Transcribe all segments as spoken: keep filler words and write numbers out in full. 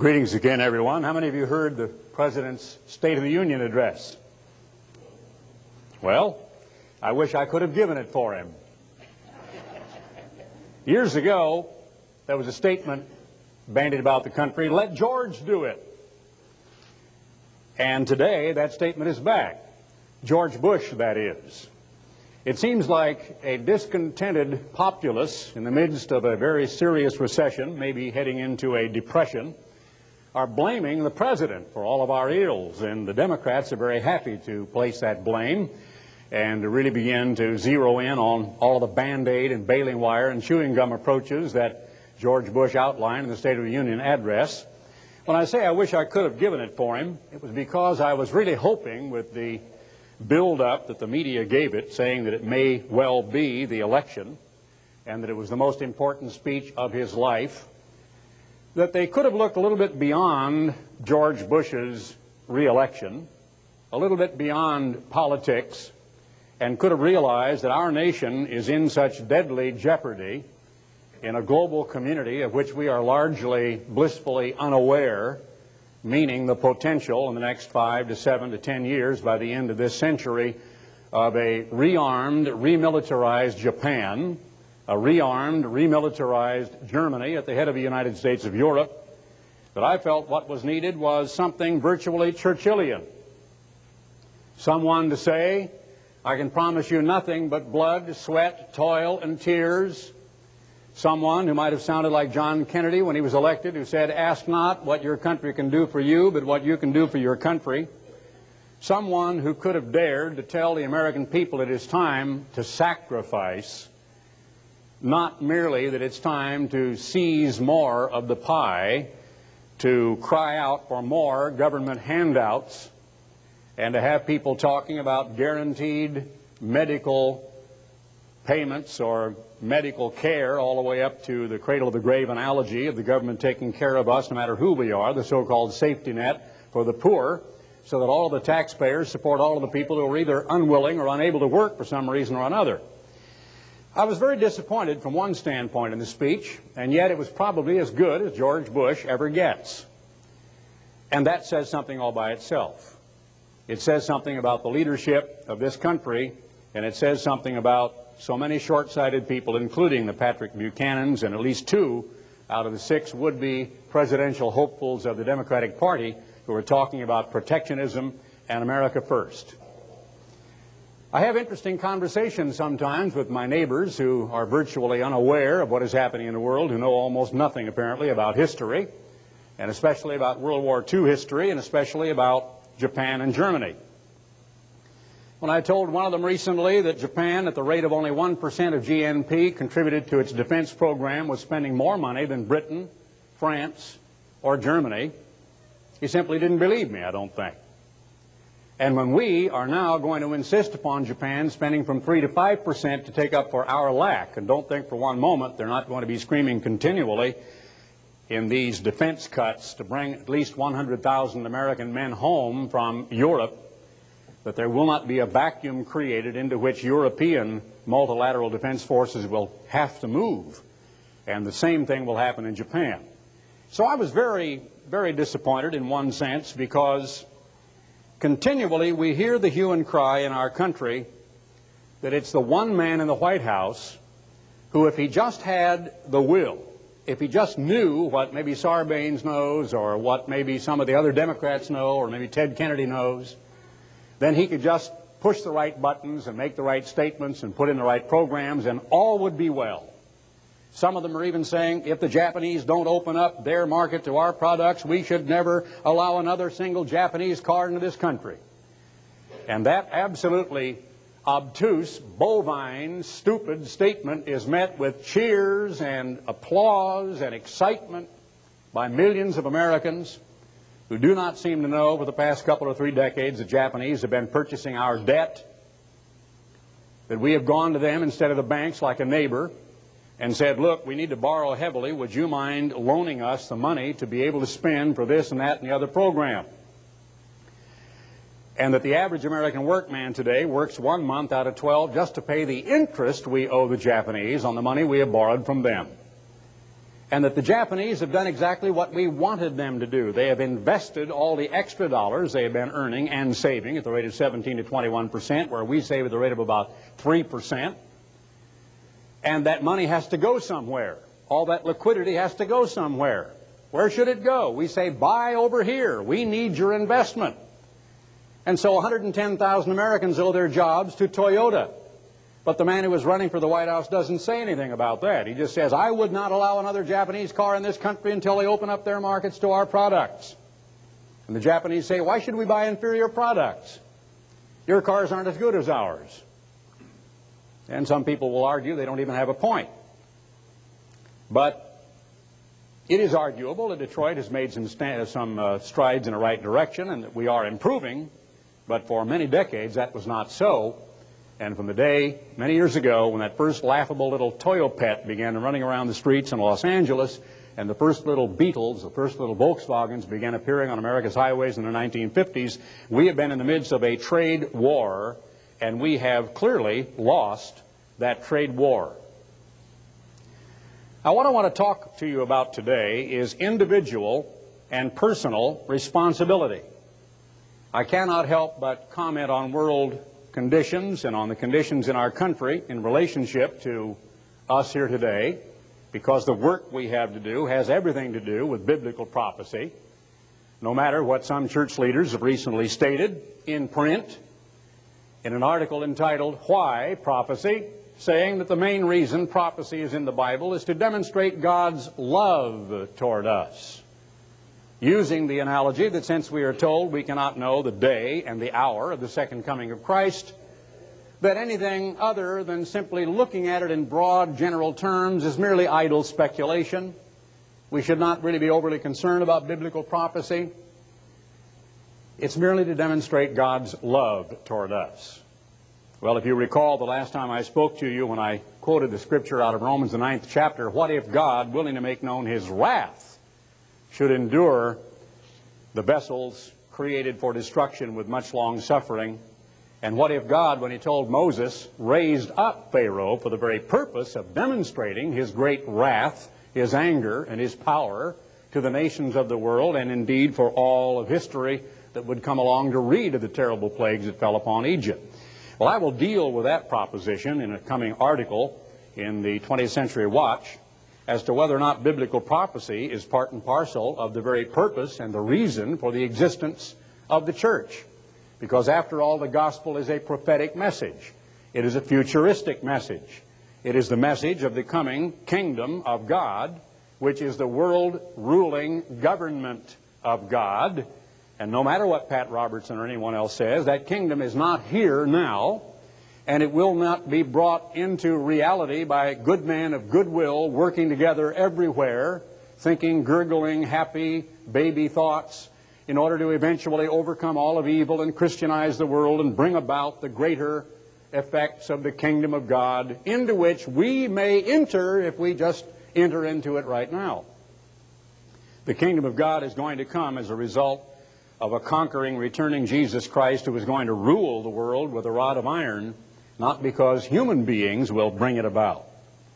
Greetings again, everyone. How many of you heard the President's State of the Union address? Well, I wish I could have given it for him. Years ago, there was a statement bandied about the country, "Let George do it." And today, that statement is back. George Bush, that is. It seems like a discontented populace in the midst of a very serious recession, maybe heading into a depression, are blaming the President for all of our ills, and the Democrats are very happy to place that blame and to really begin to zero in on all of the Band-Aid and baling wire and chewing gum approaches that George Bush outlined in the State of the Union address. When I say I wish I could have given it for him, it was because I was really hoping, with the build-up that the media gave it, saying that it may well be the election and that it was the most important speech of his life, that they could have looked a little bit beyond George Bush's re-election, a little bit beyond politics, and could have realized that our nation is in such deadly jeopardy in a global community of which we are largely blissfully unaware, meaning the potential in the next five to seven to ten years by the end of this century of a rearmed, remilitarized Japan, a rearmed, remilitarized Germany at the head of the United States of Europe, that I felt what was needed was something virtually Churchillian. Someone to say, "I can promise you nothing but blood, sweat, toil, and tears." Someone who might have sounded like John Kennedy when he was elected, who said, "Ask not what your country can do for you, but what you can do for your country." Someone who could have dared to tell the American people it is time to sacrifice, not merely that it's time to seize more of the pie, to cry out for more government handouts, and to have people talking about guaranteed medical payments or medical care all the way up to the cradle-of-the-grave analogy of the government taking care of us no matter who we are, the so-called safety net for the poor, so that all of the taxpayers support all of the people who are either unwilling or unable to work for some reason or another. I was very disappointed from one standpoint in the speech, and yet it was probably as good as George Bush ever gets. And that says something all by itself. It says something about the leadership of this country, and it says something about so many short-sighted people, including the Patrick Buchanans and at least two out of the six would-be presidential hopefuls of the Democratic Party who are talking about protectionism and America first. I have interesting conversations sometimes with my neighbors who are virtually unaware of what is happening in the world, who know almost nothing apparently about history, and especially about World War Two history, and especially about Japan and Germany. When I told one of them recently that Japan, at the rate of only one percent of G N P, contributed to its defense program, was spending more money than Britain, France, or Germany, he simply didn't believe me, I don't think. And when we are now going to insist upon Japan spending from three to five percent to take up for our lack, and don't think for one moment they're not going to be screaming continually in these defense cuts to bring at least one hundred thousand American men home from Europe, that there will not be a vacuum created into which European multilateral defense forces will have to move. And the same thing will happen in Japan. So I was very, very disappointed in one sense, because continually we hear the hue and cry in our country that it's the one man in the White House who, if he just had the will, if he just knew what maybe Sarbanes knows, or what maybe some of the other Democrats know, or maybe Ted Kennedy knows, then he could just push the right buttons and make the right statements and put in the right programs, and all would be well. Some of them are even saying, if the Japanese don't open up their market to our products, we should never allow another single Japanese car into this country. And that absolutely obtuse, bovine, stupid statement is met with cheers and applause and excitement by millions of Americans who do not seem to know for the past couple or three decades the Japanese have been purchasing our debt, that we have gone to them instead of the banks like a neighbor and said, look, we need to borrow heavily. Would you mind loaning us the money to be able to spend for this and that and the other program? And that the average American workman today works one month out of twelve just to pay the interest we owe the Japanese on the money we have borrowed from them. and that the Japanese have done exactly what we wanted them to do. They have invested all the extra dollars they have been earning and saving at the rate of seventeen to twenty-one percent, where we save at the rate of about three percent. And that money has to go somewhere. All that liquidity has to go somewhere. Where should it go? We say, buy over here. We need your investment. And so one hundred ten thousand Americans owe their jobs to Toyota. But the man who was running for the White House doesn't say anything about that. He just says, I would not allow another Japanese car in this country until they open up their markets to our products. And the Japanese say, why should we buy inferior products? Your cars aren't as good as ours. And some people will argue they don't even have a point. But it is arguable that Detroit has made some, st some uh, strides in the right direction and that we are improving. But for many decades that was not so. And from the day, many years ago, when that first laughable little Toyopet began running around the streets in Los Angeles, and the first little Beetles, the first little Volkswagens began appearing on America's highways in the nineteen fifties, we have been in the midst of a trade war, and we have clearly lost that trade war. Now, what I want to talk to you about today is individual and personal responsibility. I cannot help but comment on world conditions and on the conditions in our country in relationship to us here today, because the work we have to do has everything to do with biblical prophecy, no matter what some church leaders have recently stated in print in an article entitled Why Prophecy, saying that the main reason prophecy is in the Bible is to demonstrate God's love toward us, using the analogy that since we are told we cannot know the day and the hour of the second coming of Christ, that anything other than simply looking at it in broad general terms is merely idle speculation. We should not really be overly concerned about biblical prophecy. It's merely to demonstrate God's love toward us. Well, if you recall the last time I spoke to you when I quoted the scripture out of Romans the ninth chapter, what if God, willing to make known His wrath, should endure the vessels created for destruction with much long suffering? And what if God, when He told Moses, raised up Pharaoh for the very purpose of demonstrating His great wrath, His anger, and His power to the nations of the world, and indeed for all of history that would come along to read of the terrible plagues that fell upon Egypt? Well, I will deal with that proposition in a coming article in the twentieth Century Watch as to whether or not biblical prophecy is part and parcel of the very purpose and the reason for the existence of the church. Because after all, the gospel is a prophetic message. It is a futuristic message. It is the message of the coming kingdom of God, which is the world ruling government of God. And no matter what Pat Robertson or anyone else says, that kingdom is not here now, and it will not be brought into reality by good men of goodwill working together everywhere, thinking, gurgling, happy, baby thoughts, in order to eventually overcome all of evil and Christianize the world and bring about the greater effects of the kingdom of God, into which we may enter if we just enter into it right now. The kingdom of God is going to come as a result of a conquering, returning Jesus Christ who is going to rule the world with a rod of iron, not because human beings will bring it about.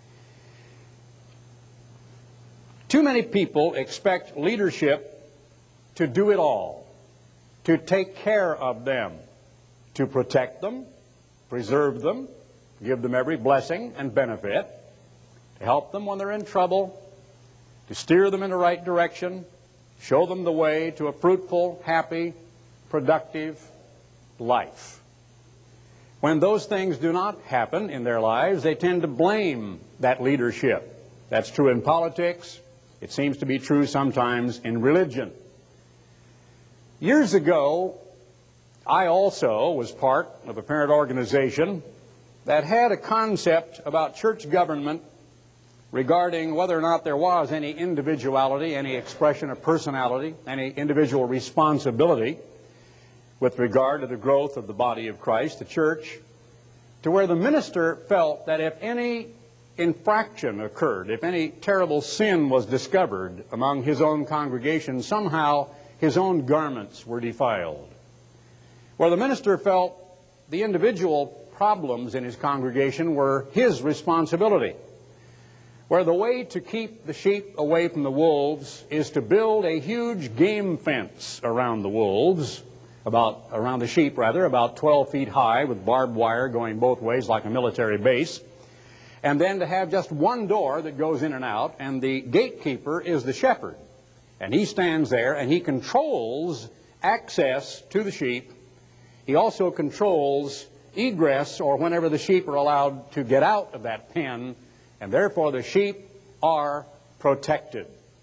Too many people expect leadership to do it all, to take care of them, to protect them, preserve them, give them every blessing and benefit, to help them when they're in trouble, to steer them in the right direction, show them the way to a fruitful, happy, productive life. When those things do not happen in their lives, they tend to blame that leadership. That's true in politics. It seems to be true sometimes in religion. Years ago, I also was part of a parent organization that had a concept about church government regarding whether or not there was any individuality, any expression of personality, any individual responsibility with regard to the growth of the body of Christ, the church, to where the minister felt that if any infraction occurred, if any terrible sin was discovered among his own congregation, somehow his own garments were defiled. Where the minister felt the individual problems in his congregation were his responsibility. where the way to keep the sheep away from the wolves is to build a huge game fence around the wolves, about around the sheep rather, about twelve feet high with barbed wire going both ways like a military base, and then to have just one door that goes in and out, and the gatekeeper is the shepherd. And he stands there and he controls access to the sheep. He also controls egress, or whenever the sheep are allowed to get out of that pen, and therefore the sheep are protected.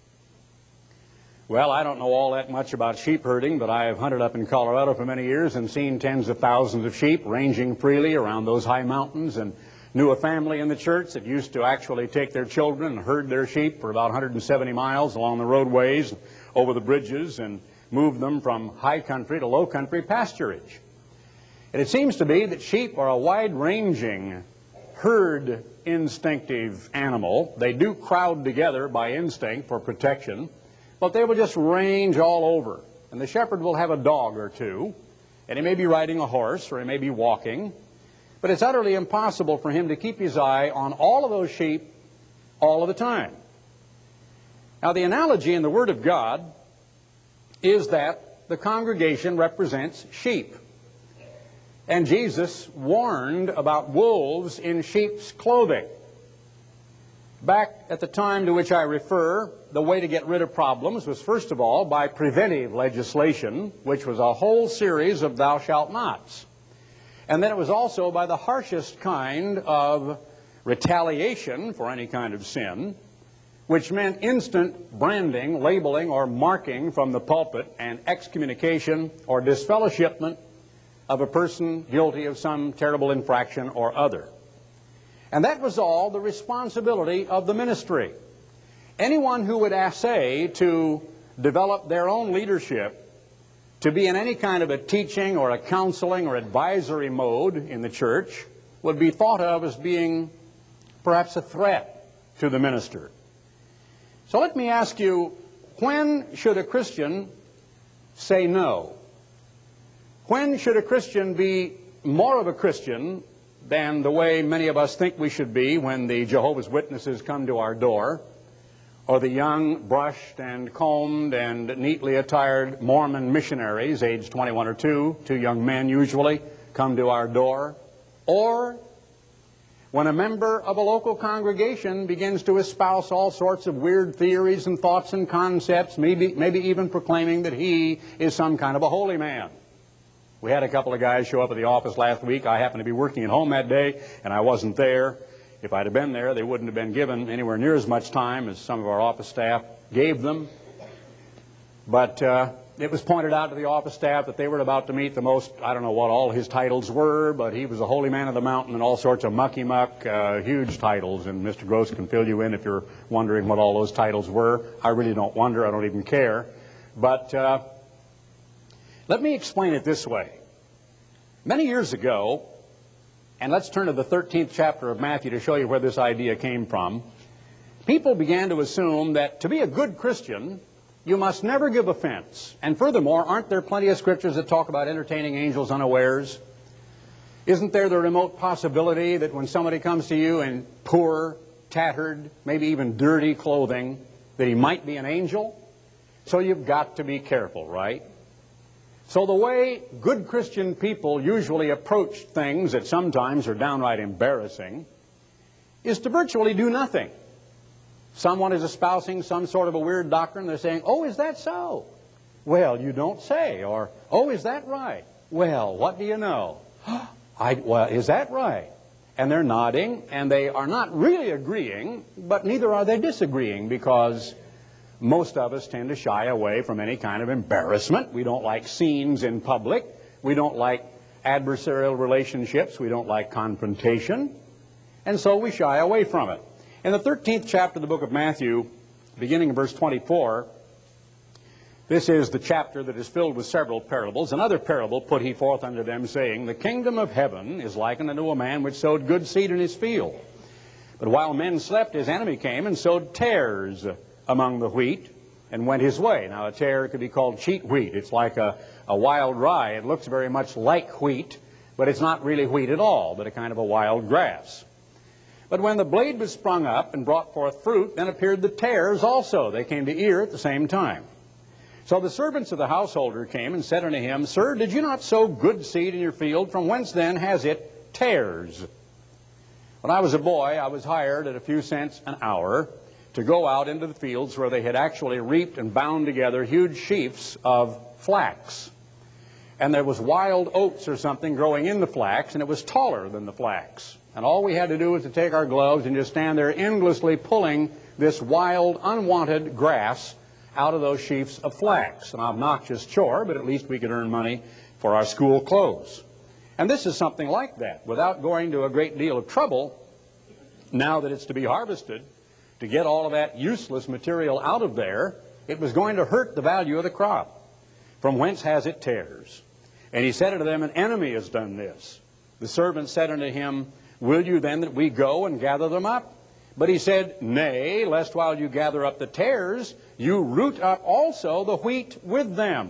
Well, I don't know all that much about sheep herding, but I have hunted up in Colorado for many years and seen tens of thousands of sheep ranging freely around those high mountains, and knew a family in the church that used to actually take their children and herd their sheep for about one hundred seventy miles along the roadways, over the bridges, and move them from high country to low country pasturage. And it seems to be that sheep are a wide-ranging herd instinctive animal. They do crowd together by instinct for protection, but they will just range all over. And the shepherd will have a dog or two, and he may be riding a horse, or he may be walking, but it's utterly impossible for him to keep his eye on all of those sheep all of the time. Now, the analogy in the Word of God is that the congregation represents sheep. And Jesus warned about wolves in sheep's clothing. Back at the time to which I refer, the way to get rid of problems was first of all by preventive legislation, which was a whole series of thou shalt nots. And then it was also by the harshest kind of retaliation for any kind of sin, which meant instant branding, labeling, or marking from the pulpit, and excommunication or disfellowshipment of a person guilty of some terrible infraction or other. And that was all the responsibility of the ministry. Anyone who would essay to develop their own leadership to be in any kind of a teaching or a counseling or advisory mode in the church would be thought of as being perhaps a threat to the minister. So let me ask you, when should a Christian say no? When should a Christian be more of a Christian than the way many of us think we should be when the Jehovah's Witnesses come to our door, or the young, brushed and combed and neatly attired Mormon missionaries, aged twenty-one or two, two young men usually, come to our door, or when a member of a local congregation begins to espouse all sorts of weird theories and thoughts and concepts, maybe, maybe even proclaiming that he is some kind of a holy man. We had a couple of guys show up at the office last week. I happened to be working at home that day, and I wasn't there. If I'd have been there, they wouldn't have been given anywhere near as much time as some of our office staff gave them. But uh, it was pointed out to the office staff that they were about to meet the most, I don't know what all his titles were, but he was a holy man of the mountain and all sorts of mucky-muck, uh, huge titles. And Mister Gross can fill you in if you're wondering what all those titles were. I really don't wonder. I don't even care. But uh, let me explain it this way. Many years ago, and let's turn to the thirteenth chapter of Matthew to show you where this idea came from, people began to assume that to be a good Christian, you must never give offense. And furthermore, aren't there plenty of scriptures that talk about entertaining angels unawares? Isn't there the remote possibility that when somebody comes to you in poor, tattered, maybe even dirty clothing, that he might be an angel? So you've got to be careful, right? So the way good Christian people usually approach things that sometimes are downright embarrassing is to virtually do nothing. Someone is espousing some sort of a weird doctrine. They're saying, oh, is that so? Well, you don't say. Or, oh, is that right? Well, what do you know? I, well, is that right? And they're nodding, and they are not really agreeing, but neither are they disagreeing, because most of us tend to shy away from any kind of embarrassment. We don't like scenes in public. We don't like adversarial relationships. We don't like confrontation. And so we shy away from it. In the thirteenth chapter of the book of Matthew, beginning in verse twenty-four, this is the chapter that is filled with several parables. Another parable put he forth unto them, saying, the kingdom of heaven is likened unto a man which sowed good seed in his field. But while men slept, his enemy came and sowed tares among the wheat, and went his way. Now, a tare could be called cheat wheat. It's like a, a wild rye. It looks very much like wheat, but it's not really wheat at all, but a kind of a wild grass. But when the blade was sprung up and brought forth fruit, then appeared the tares also. They came to ear at the same time. So the servants of the householder came and said unto him, Sir, did you not sow good seed in your field? From whence then has it tares? When I was a boy, I was hired at a few cents an hour to go out into the fields where they had actually reaped and bound together huge sheaves of flax. And there was wild oats or something growing in the flax, and it was taller than the flax. And all we had to do was to take our gloves and just stand there endlessly pulling this wild, unwanted grass out of those sheaves of flax. An obnoxious chore, but at least we could earn money for our school clothes. And this is something like that. Without going to a great deal of trouble, now that it's to be harvested, to get all of that useless material out of there, it was going to hurt the value of the crop. From whence has it tares? And he said unto them, An enemy has done this. The servant said unto him, Will you then that we go and gather them up? But he said, Nay, lest while you gather up the tares, you root up also the wheat with them.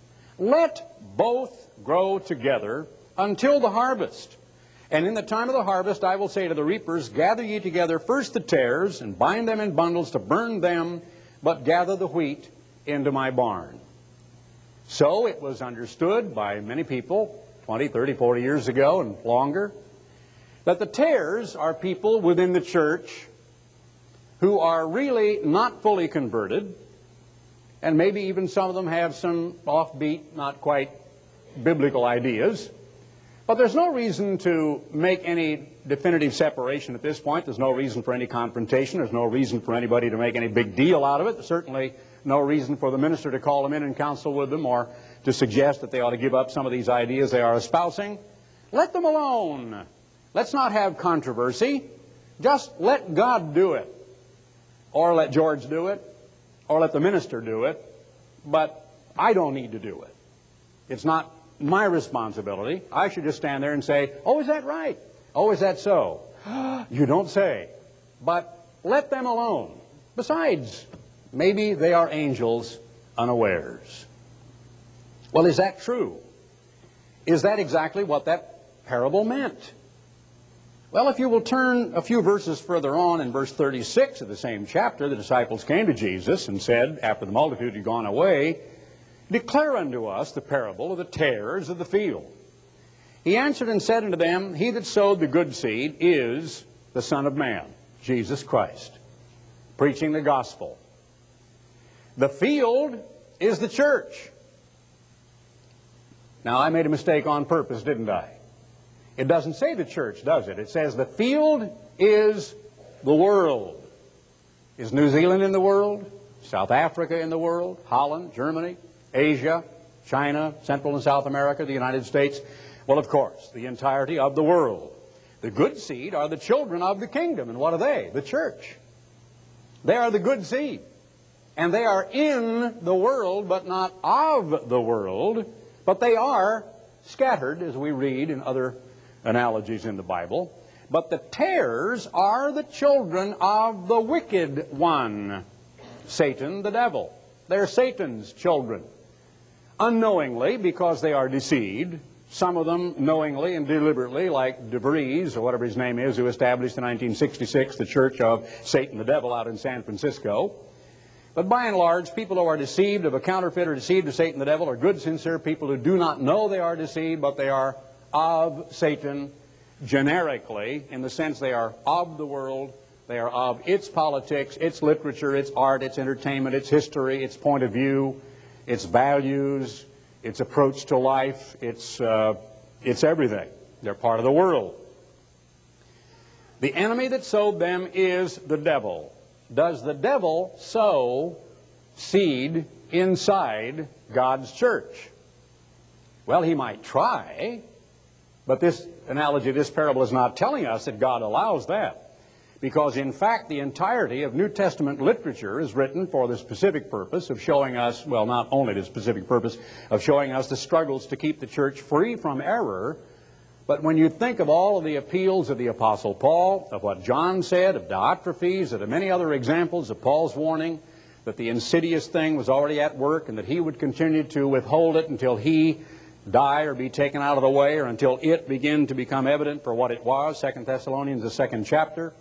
Let both grow together until the harvest. And in the time of the harvest I will say to the reapers, Gather ye together first the tares, and bind them in bundles to burn them, but gather the wheat into my barn. So it was understood by many people, twenty, thirty, forty years ago and longer, that the tares are people within the church who are really not fully converted, and maybe even some of them have some offbeat, not quite biblical ideas. But there's no reason to make any definitive separation at this point. There's no reason for any confrontation. There's no reason for anybody to make any big deal out of it. There's certainly no reason for the minister to call them in and counsel with them, or to suggest that they ought to give up some of these ideas they are espousing. Let them alone. Let's not have controversy. Just let God do it. Or let George do it. Or let the minister do it. But I don't need to do it. It's not my responsibility. I should just stand there and say, oh, is that right? Oh, is that so? You don't say. But let them alone. Besides, maybe they are angels unawares. Well, is that true? Is that exactly what that parable meant? Well, if you will turn a few verses further on in verse thirty-six of the same chapter, the disciples came to Jesus and said, after the multitude had gone away, Declare unto us the parable of the tares of the field. He answered and said unto them, He that sowed the good seed is the Son of Man, Jesus Christ, preaching the gospel. The field is the church. Now, I made a mistake on purpose, didn't I? It doesn't say the church, does it? It says the field is the world. Is New Zealand in the world? South Africa in the world? Holland, Germany, Asia, China, Central and South America, the United States? Well, of course, the entirety of the world. The good seed are the children of the kingdom. And what are they? The church. They are the good seed. And they are in the world, but not of the world. But they are scattered, as we read in other analogies in the Bible. But the tares are the children of the wicked one, Satan, the devil. They're Satan's children. Unknowingly, because they are deceived. Some of them knowingly and deliberately, like De Vries, or whatever his name is, who established in nineteen sixty-six the Church of Satan the Devil out in San Francisco. But by and large, people who are deceived of a counterfeit or deceived of Satan the Devil are good, sincere people who do not know they are deceived, but they are of Satan generically, in the sense they are of the world, they are of its politics, its literature, its art, its entertainment, its history, its point of view, its values, its approach to life, its, uh, its everything. They're part of the world. The enemy that sowed them is the devil. Does the devil sow seed inside God's church? Well, he might try, but this analogy, this parable is not telling us that God allows that. Because, in fact, the entirety of New Testament literature is written for the specific purpose of showing us, well, not only the specific purpose of showing us the struggles to keep the church free from error, but when you think of all of the appeals of the Apostle Paul, of what John said, of Diotrephes, and of many other examples of Paul's warning that the insidious thing was already at work and that he would continue to withhold it until he die or be taken out of the way, or until it begin to become evident for what it was, Second Thessalonians, the second chapter.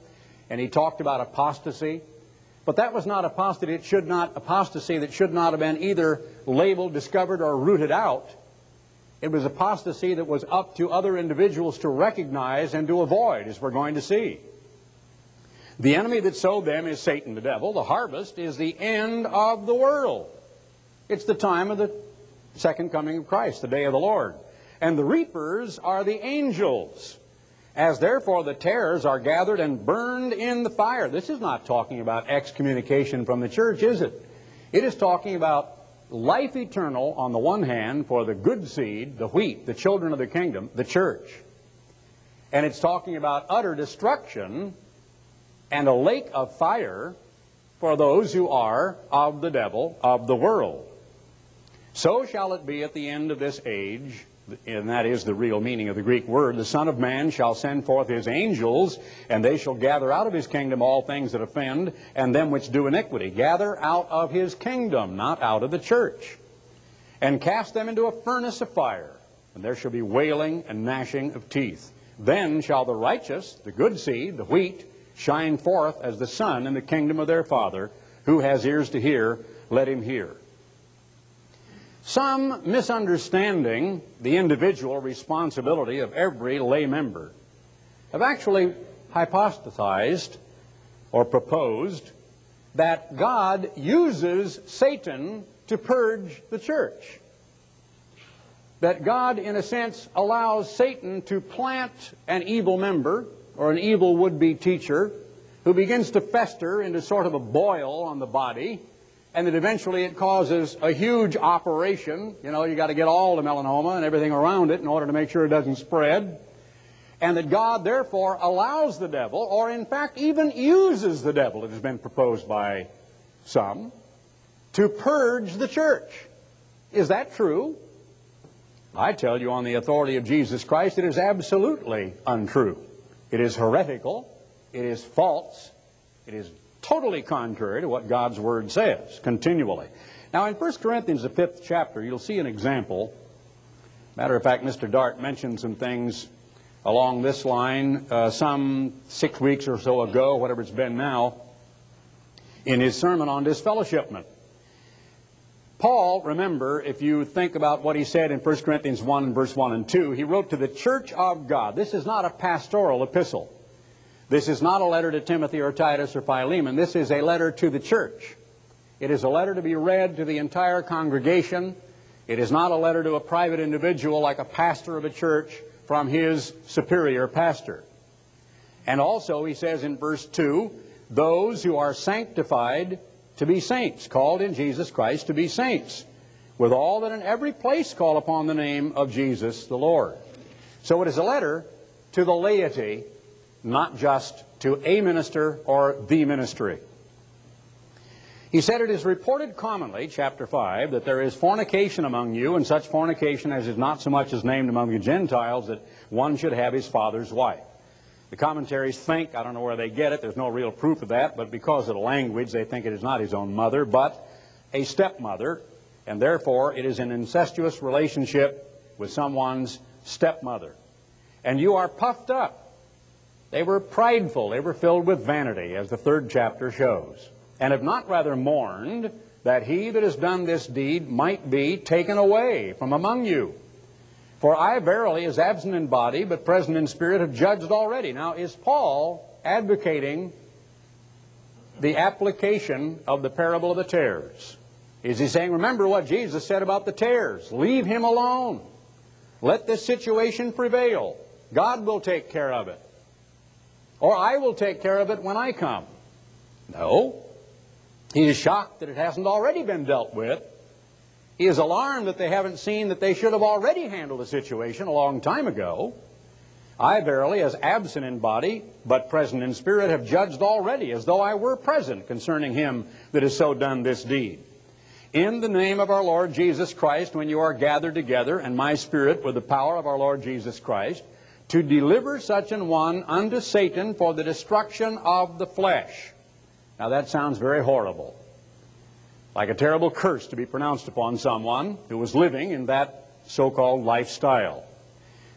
and he talked about apostasy. But that was not apostasy. It should not, apostasy that should not have been either labeled, discovered, or rooted out. It was apostasy that was up to other individuals to recognize and to avoid, as we're going to see. The enemy that sowed them is Satan, the devil. The harvest is the end of the world. It's the time of the second coming of Christ, the day of the Lord. And the reapers are the angels. As therefore the tares are gathered and burned in the fire. This is not talking about excommunication from the church, is it? It is talking about life eternal on the one hand for the good seed, the wheat, the children of the kingdom, the church. And it's talking about utter destruction and a lake of fire for those who are of the devil, of the world. So shall it be at the end of this age, and that is the real meaning of the Greek word. The Son of Man shall send forth his angels, and they shall gather out of his kingdom all things that offend, and them which do iniquity. Gather out of his kingdom, not out of the church. And cast them into a furnace of fire, and there shall be wailing and gnashing of teeth. Then shall the righteous, the good seed, the wheat, shine forth as the sun in the kingdom of their Father. Who has ears to hear, let him hear. Some, misunderstanding the individual responsibility of every lay member, have actually hypothesized or proposed that God uses Satan to purge the church. That God, in a sense, allows Satan to plant an evil member or an evil would-be teacher who begins to fester into sort of a boil on the body, and that eventually it causes a huge operation. You know, you got to get all the melanoma and everything around it in order to make sure it doesn't spread. And that God, therefore, allows the devil, or in fact even uses the devil, it has been proposed by some, to purge the church. Is that true? I tell you on the authority of Jesus Christ, it is absolutely untrue. It is heretical. It is false. It is totally contrary to what God's Word says, continually. Now, in First Corinthians, the fifth chapter, you'll see an example. Matter of fact, Mister Dart mentioned some things along this line uh, some six weeks or so ago, whatever it's been now, in his sermon on disfellowshipment. Paul, remember, if you think about what he said in First Corinthians one, verse one and two, he wrote to the church of God. This is not a pastoral epistle. This is not a letter to Timothy or Titus or Philemon. This is a letter to the church. It is a letter to be read to the entire congregation. It is not a letter to a private individual like a pastor of a church from his superior pastor. And also, he says in verse two, those who are sanctified to be saints, called in Jesus Christ to be saints, with all that in every place call upon the name of Jesus the Lord. So it is a letter to the laity, not just to a minister or the ministry. He said, it is reported commonly, chapter five, that there is fornication among you, and such fornication as is not so much as named among the Gentiles, that one should have his father's wife. The commentaries think, I don't know where they get it, there's no real proof of that, but because of the language, they think it is not his own mother, but a stepmother, and therefore it is an incestuous relationship with someone's stepmother. And you are puffed up. They were prideful, they were filled with vanity, as the third chapter shows, and have not rather mourned that he that has done this deed might be taken away from among you. For I verily, as absent in body, but present in spirit, have judged already. Now, is Paul advocating the application of the parable of the tares? Is he saying, remember what Jesus said about the tares? Leave him alone. Let this situation prevail. God will take care of it. Or I will take care of it when I come. No. He is shocked that it hasn't already been dealt with. He is alarmed that they haven't seen that they should have already handled the situation a long time ago. I verily, as absent in body, but present in spirit, have judged already, as though I were present, concerning him that has so done this deed. In the name of our Lord Jesus Christ, when you are gathered together, and my spirit with the power of our Lord Jesus Christ, to deliver such an one unto Satan for the destruction of the flesh. Now that sounds very horrible. Like a terrible curse to be pronounced upon someone who was living in that so-called lifestyle.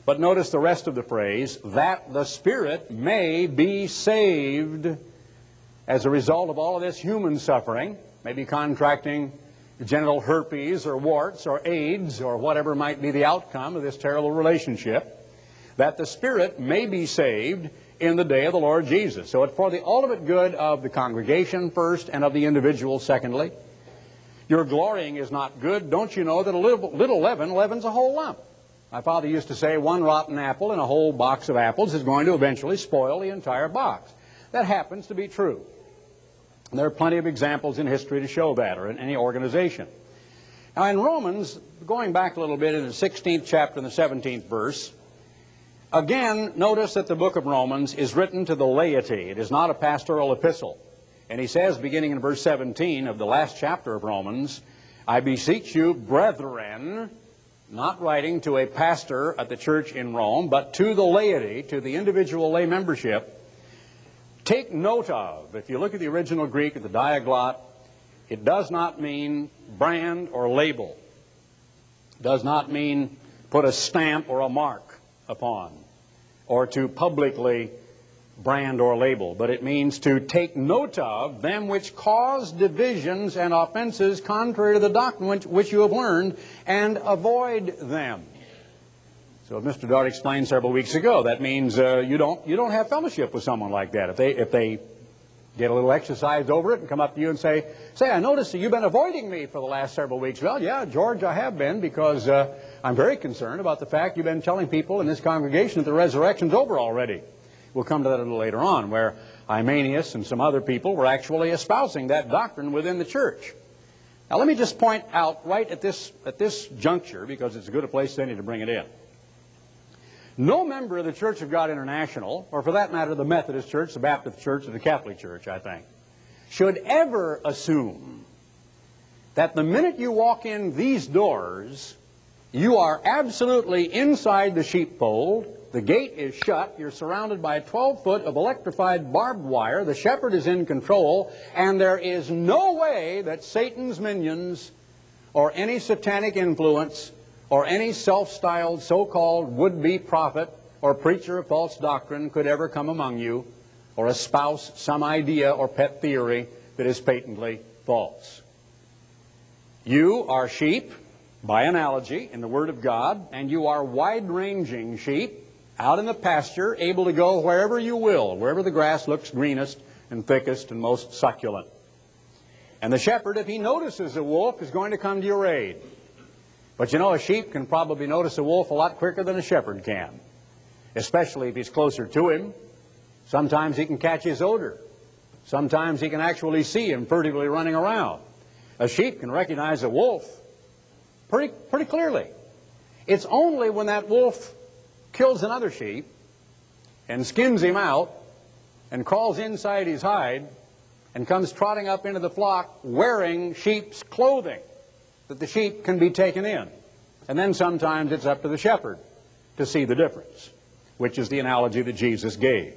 But notice the rest of the phrase, that the Spirit may be saved as a result of all of this human suffering, maybe contracting genital herpes or warts or AIDS or whatever might be the outcome of this terrible relationship, that the Spirit may be saved in the day of the Lord Jesus. So it's for the ultimate good of the congregation first and of the individual secondly. Your glorying is not good. Don't you know that a little, little leaven leavens a whole lump? My father used to say one rotten apple in a whole box of apples is going to eventually spoil the entire box. That happens to be true. And there are plenty of examples in history to show that, or in any organization. Now in Romans, going back a little bit in the sixteenth chapter and the seventeenth verse, again, notice that the book of Romans is written to the laity. It is not a pastoral epistle. And he says, beginning in verse seventeen of the last chapter of Romans, I beseech you, brethren, not writing to a pastor at the church in Rome, but to the laity, to the individual lay membership, take note of, if you look at the original Greek, at the diaglot, it does not mean brand or label. It does not mean put a stamp or a mark upon, or to publicly brand or label, but it means to take note of them which cause divisions and offenses contrary to the doctrine which, which you have learned, and avoid them. So Mister Dart explained several weeks ago, that means uh, you don't you don't have fellowship with someone like that. If they if they get a little exercised over it and come up to you and say, say, I noticed that you've been avoiding me for the last several weeks. Well, yeah, George, I have been, because uh, I'm very concerned about the fact you've been telling people in this congregation that the resurrection's over already. We'll come to that a little later on, where Hymenaeus and some other people were actually espousing that doctrine within the church. Now let me just point out right at this, at this juncture, because it's as good a place as any to bring it in. No member of the Church of God International, or for that matter the Methodist Church, the Baptist Church, or the Catholic Church, I think, should ever assume that the minute you walk in these doors, you are absolutely inside the sheepfold. The gate is shut, you're surrounded by twelve foot of electrified barbed wire, the shepherd is in control, and there is no way that Satan's minions or any satanic influence or any self-styled so-called would-be prophet or preacher of false doctrine could ever come among you or espouse some idea or pet theory that is patently false. You are sheep, by analogy, in the Word of God, and you are wide-ranging sheep, out in the pasture, able to go wherever you will, wherever the grass looks greenest and thickest and most succulent. And the shepherd, if he notices a wolf, is going to come to your aid. But you know, a sheep can probably notice a wolf a lot quicker than a shepherd can, especially if he's closer to him. Sometimes he can catch his odor. Sometimes he can actually see him furtively running around. A sheep can recognize a wolf pretty, pretty clearly. It's only when that wolf kills another sheep and skins him out and crawls inside his hide and comes trotting up into the flock wearing sheep's clothing that the sheep can be taken in. And then sometimes it's up to the shepherd to see the difference, which is the analogy that Jesus gave.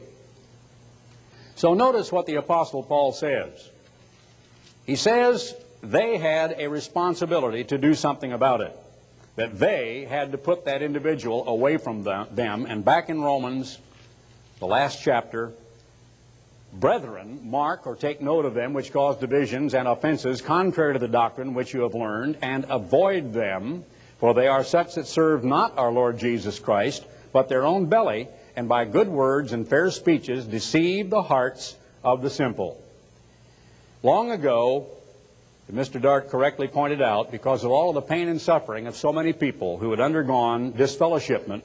So notice what the Apostle Paul says. He says they had a responsibility to do something about it, that they had to put that individual away from them. And back in Romans, the last chapter, brethren, mark or take note of them which cause divisions and offenses contrary to the doctrine which you have learned, and avoid them, for they are such that serve not our Lord Jesus Christ, but their own belly, and by good words and fair speeches deceive the hearts of the simple. Long ago, Mister Dart correctly pointed out, because of all of the pain and suffering of so many people who had undergone disfellowshipment,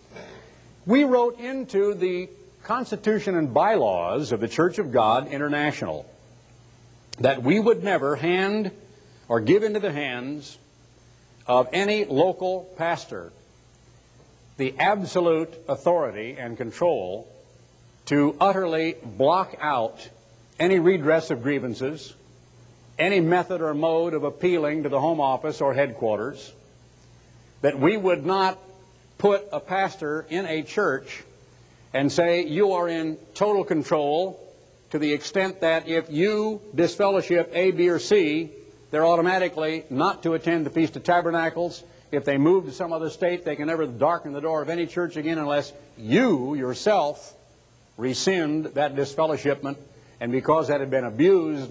we wrote into the Constitution and bylaws of the Church of God International that we would never hand or give into the hands of any local pastor the absolute authority and control to utterly block out any redress of grievances, any method or mode of appealing to the home office or headquarters, that we would not put a pastor in a church and say, you are in total control, to the extent that if you disfellowship A, B, or C, they're automatically not to attend the Feast of Tabernacles, if they move to some other state, they can never darken the door of any church again unless you yourself rescind that disfellowshipment. And because that had been abused,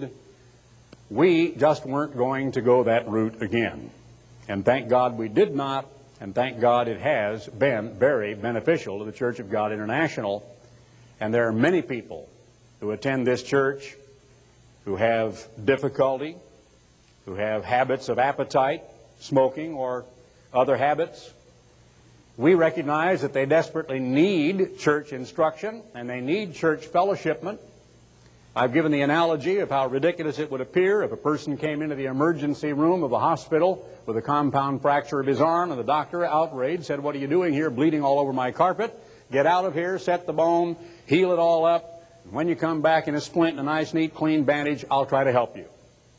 we just weren't going to go that route again. And thank God we did not, and thank God it has been very beneficial to the Church of God International. And there are many people who attend this church who have difficulty, who have habits of appetite, smoking, or other habits. We recognize that they desperately need church instruction and they need church fellowshipment. I've given the analogy of how ridiculous it would appear if a person came into the emergency room of a hospital with a compound fracture of his arm, and the doctor, outraged, said, "What are you doing here, bleeding all over my carpet? Get out of here, set the bone, heal it all up. When you come back in a splint and a nice, neat, clean bandage, I'll try to help you."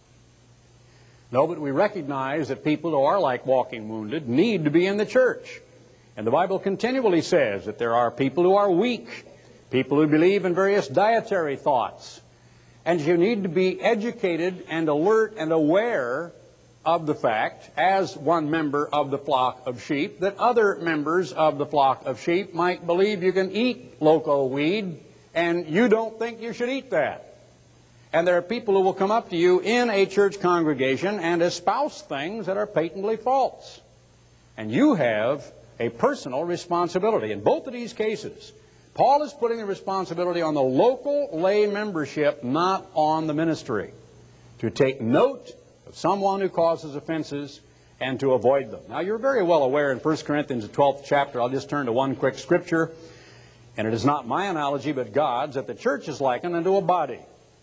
No, but we recognize that people who are like walking wounded need to be in the church. And the Bible continually says that there are people who are weak, people who believe in various dietary thoughts. And you need to be educated and alert and aware of the fact, as one member of the flock of sheep, that other members of the flock of sheep might believe you can eat loco weed, and you don't think you should eat that. And there are people who will come up to you in a church congregation and espouse things that are patently false. And you have a personal responsibility. In both of these cases, Paul is putting the responsibility on the local lay membership, not on the ministry, to take note of someone who causes offenses and to avoid them. Now, you're very well aware in First Corinthians, the twelfth chapter, I'll just turn to one quick scripture, and it is not my analogy but God's, that the church is likened unto a body.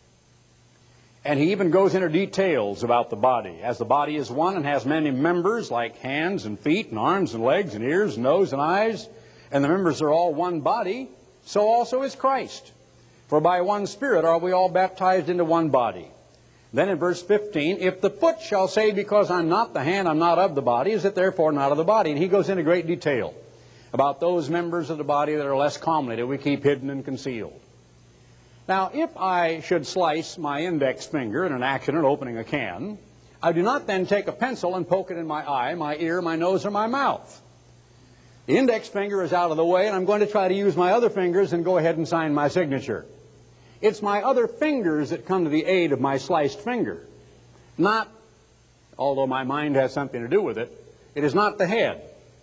And he even goes into details about the body. As the body is one and has many members, like hands and feet and arms and legs and ears and nose and eyes, and the members are all one body, so also is Christ. For by one Spirit are we all baptized into one body. Then in verse fifteen, if the foot shall say, because I'm not the hand, I'm not of the body, is it therefore not of the body? And he goes into great detail about those members of the body that are less comely, that we keep hidden and concealed. Now, if I should slice my index finger in an accident opening a can, I do not then take a pencil and poke it in my eye, my ear, my nose, or my mouth. The index finger is out of the way, and I'm going to try to use my other fingers and go ahead and sign my signature. It's my other fingers that come to the aid of my sliced finger, not, although my mind has something to do with it, it is not the head.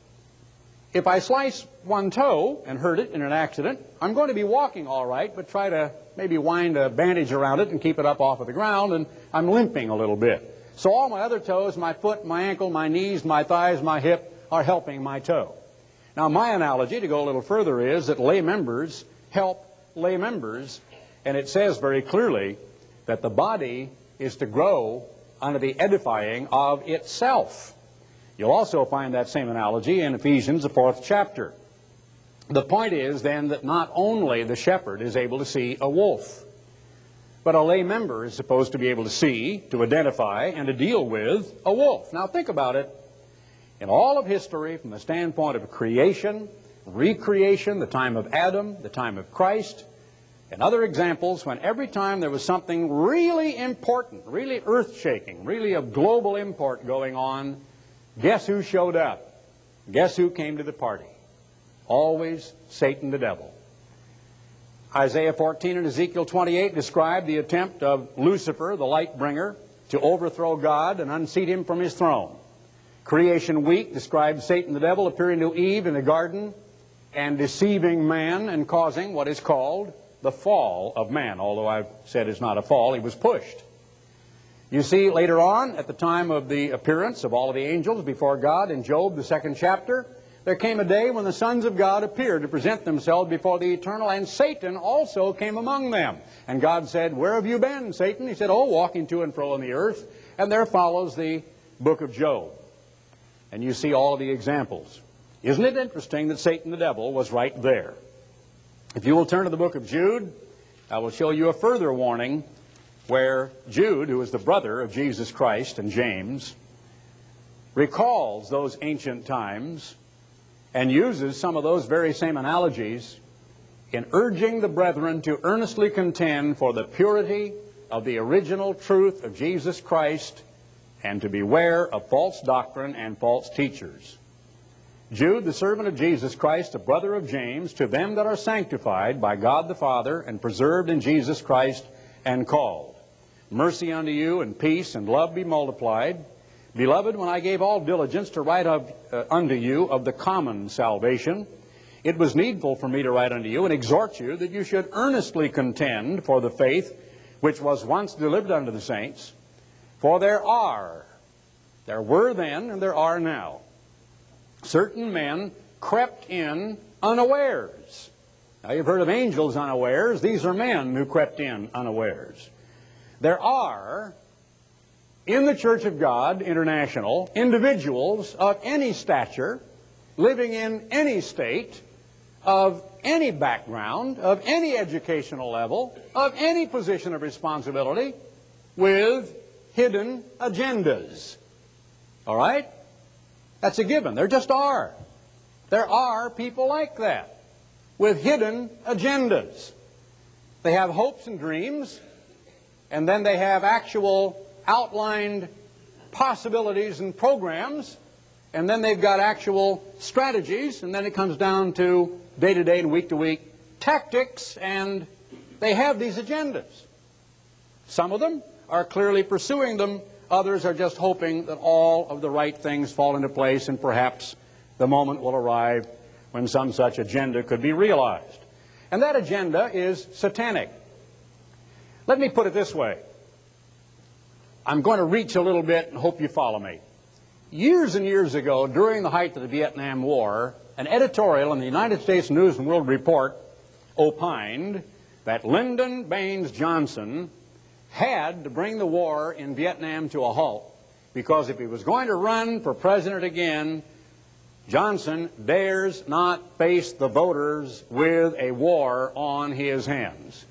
If I slice one toe and hurt it in an accident, I'm going to be walking all right, but try to maybe wind a bandage around it and keep it up off of the ground, and I'm limping a little bit. So all my other toes, my foot, my ankle, my knees, my thighs, my hip, are helping my toe. Now, my analogy, to go a little further, is that lay members help lay members, and it says very clearly that the body is to grow under the edifying of itself. You'll also find that same analogy in Ephesians, the fourth chapter. The point is then that not only the shepherd is able to see a wolf, but a lay member is supposed to be able to see, to identify, and to deal with a wolf. Now think about it. In all of history, from the standpoint of creation, recreation, the time of Adam, the time of Christ, and other examples, when every time there was something really important, really earth-shaking, really of global import going on, guess who showed up? Guess who came to the party? Always Satan the devil. Isaiah fourteen and Ezekiel twenty-eight describe the attempt of Lucifer, the light bringer, to overthrow God and unseat him from his throne. Creation Week describes Satan the devil appearing to Eve in the garden and deceiving man and causing what is called the fall of man, although I've said it's not a fall, he was pushed. You see, later on, at the time of the appearance of all of the angels before God in Job, the second chapter, there came a day when the sons of God appeared to present themselves before the eternal, and Satan also came among them. And God said, "Where have you been, Satan?" He said, "Oh, walking to and fro on the earth." And there follows the book of Job. And you see all of the examples. Isn't it interesting that Satan the devil was right there? If you will turn to the book of Jude, I will show you a further warning where Jude, who is the brother of Jesus Christ and James, recalls those ancient times and uses some of those very same analogies in urging the brethren to earnestly contend for the purity of the original truth of Jesus Christ and to beware of false doctrine and false teachers. Jude, the servant of Jesus Christ, a brother of James, to them that are sanctified by God the Father and preserved in Jesus Christ and called. Mercy unto you and peace and love be multiplied. Beloved, when I gave all diligence to write of, uh, unto you of the common salvation, it was needful for me to write unto you and exhort you that you should earnestly contend for the faith which was once delivered unto the saints. For there are, there were then and there are now, certain men crept in unawares. Now you've heard of angels unawares. These are men who crept in unawares. There are, in the Church of God International, individuals of any stature, living in any state, of any background, of any educational level, of any position of responsibility, with hidden agendas. All right? That's a given. There just are. There are people like that, with hidden agendas. They have hopes and dreams, and then they have actual outlined possibilities and programs, and then they've got actual strategies, and then it comes down to day-to-day and week-to-week tactics, and they have these agendas. Some of them are clearly pursuing them. Others are just hoping that all of the right things fall into place, and perhaps the moment will arrive when some such agenda could be realized. And that agenda is satanic. Let me put it this way. I'm going to reach a little bit and hope you follow me. Years and years ago, during the height of the Vietnam War, an editorial in the United States News and World Report opined that Lyndon Baines Johnson had to bring the war in Vietnam to a halt, because if he was going to run for president again, Johnson dares not face the voters with a war on his hands.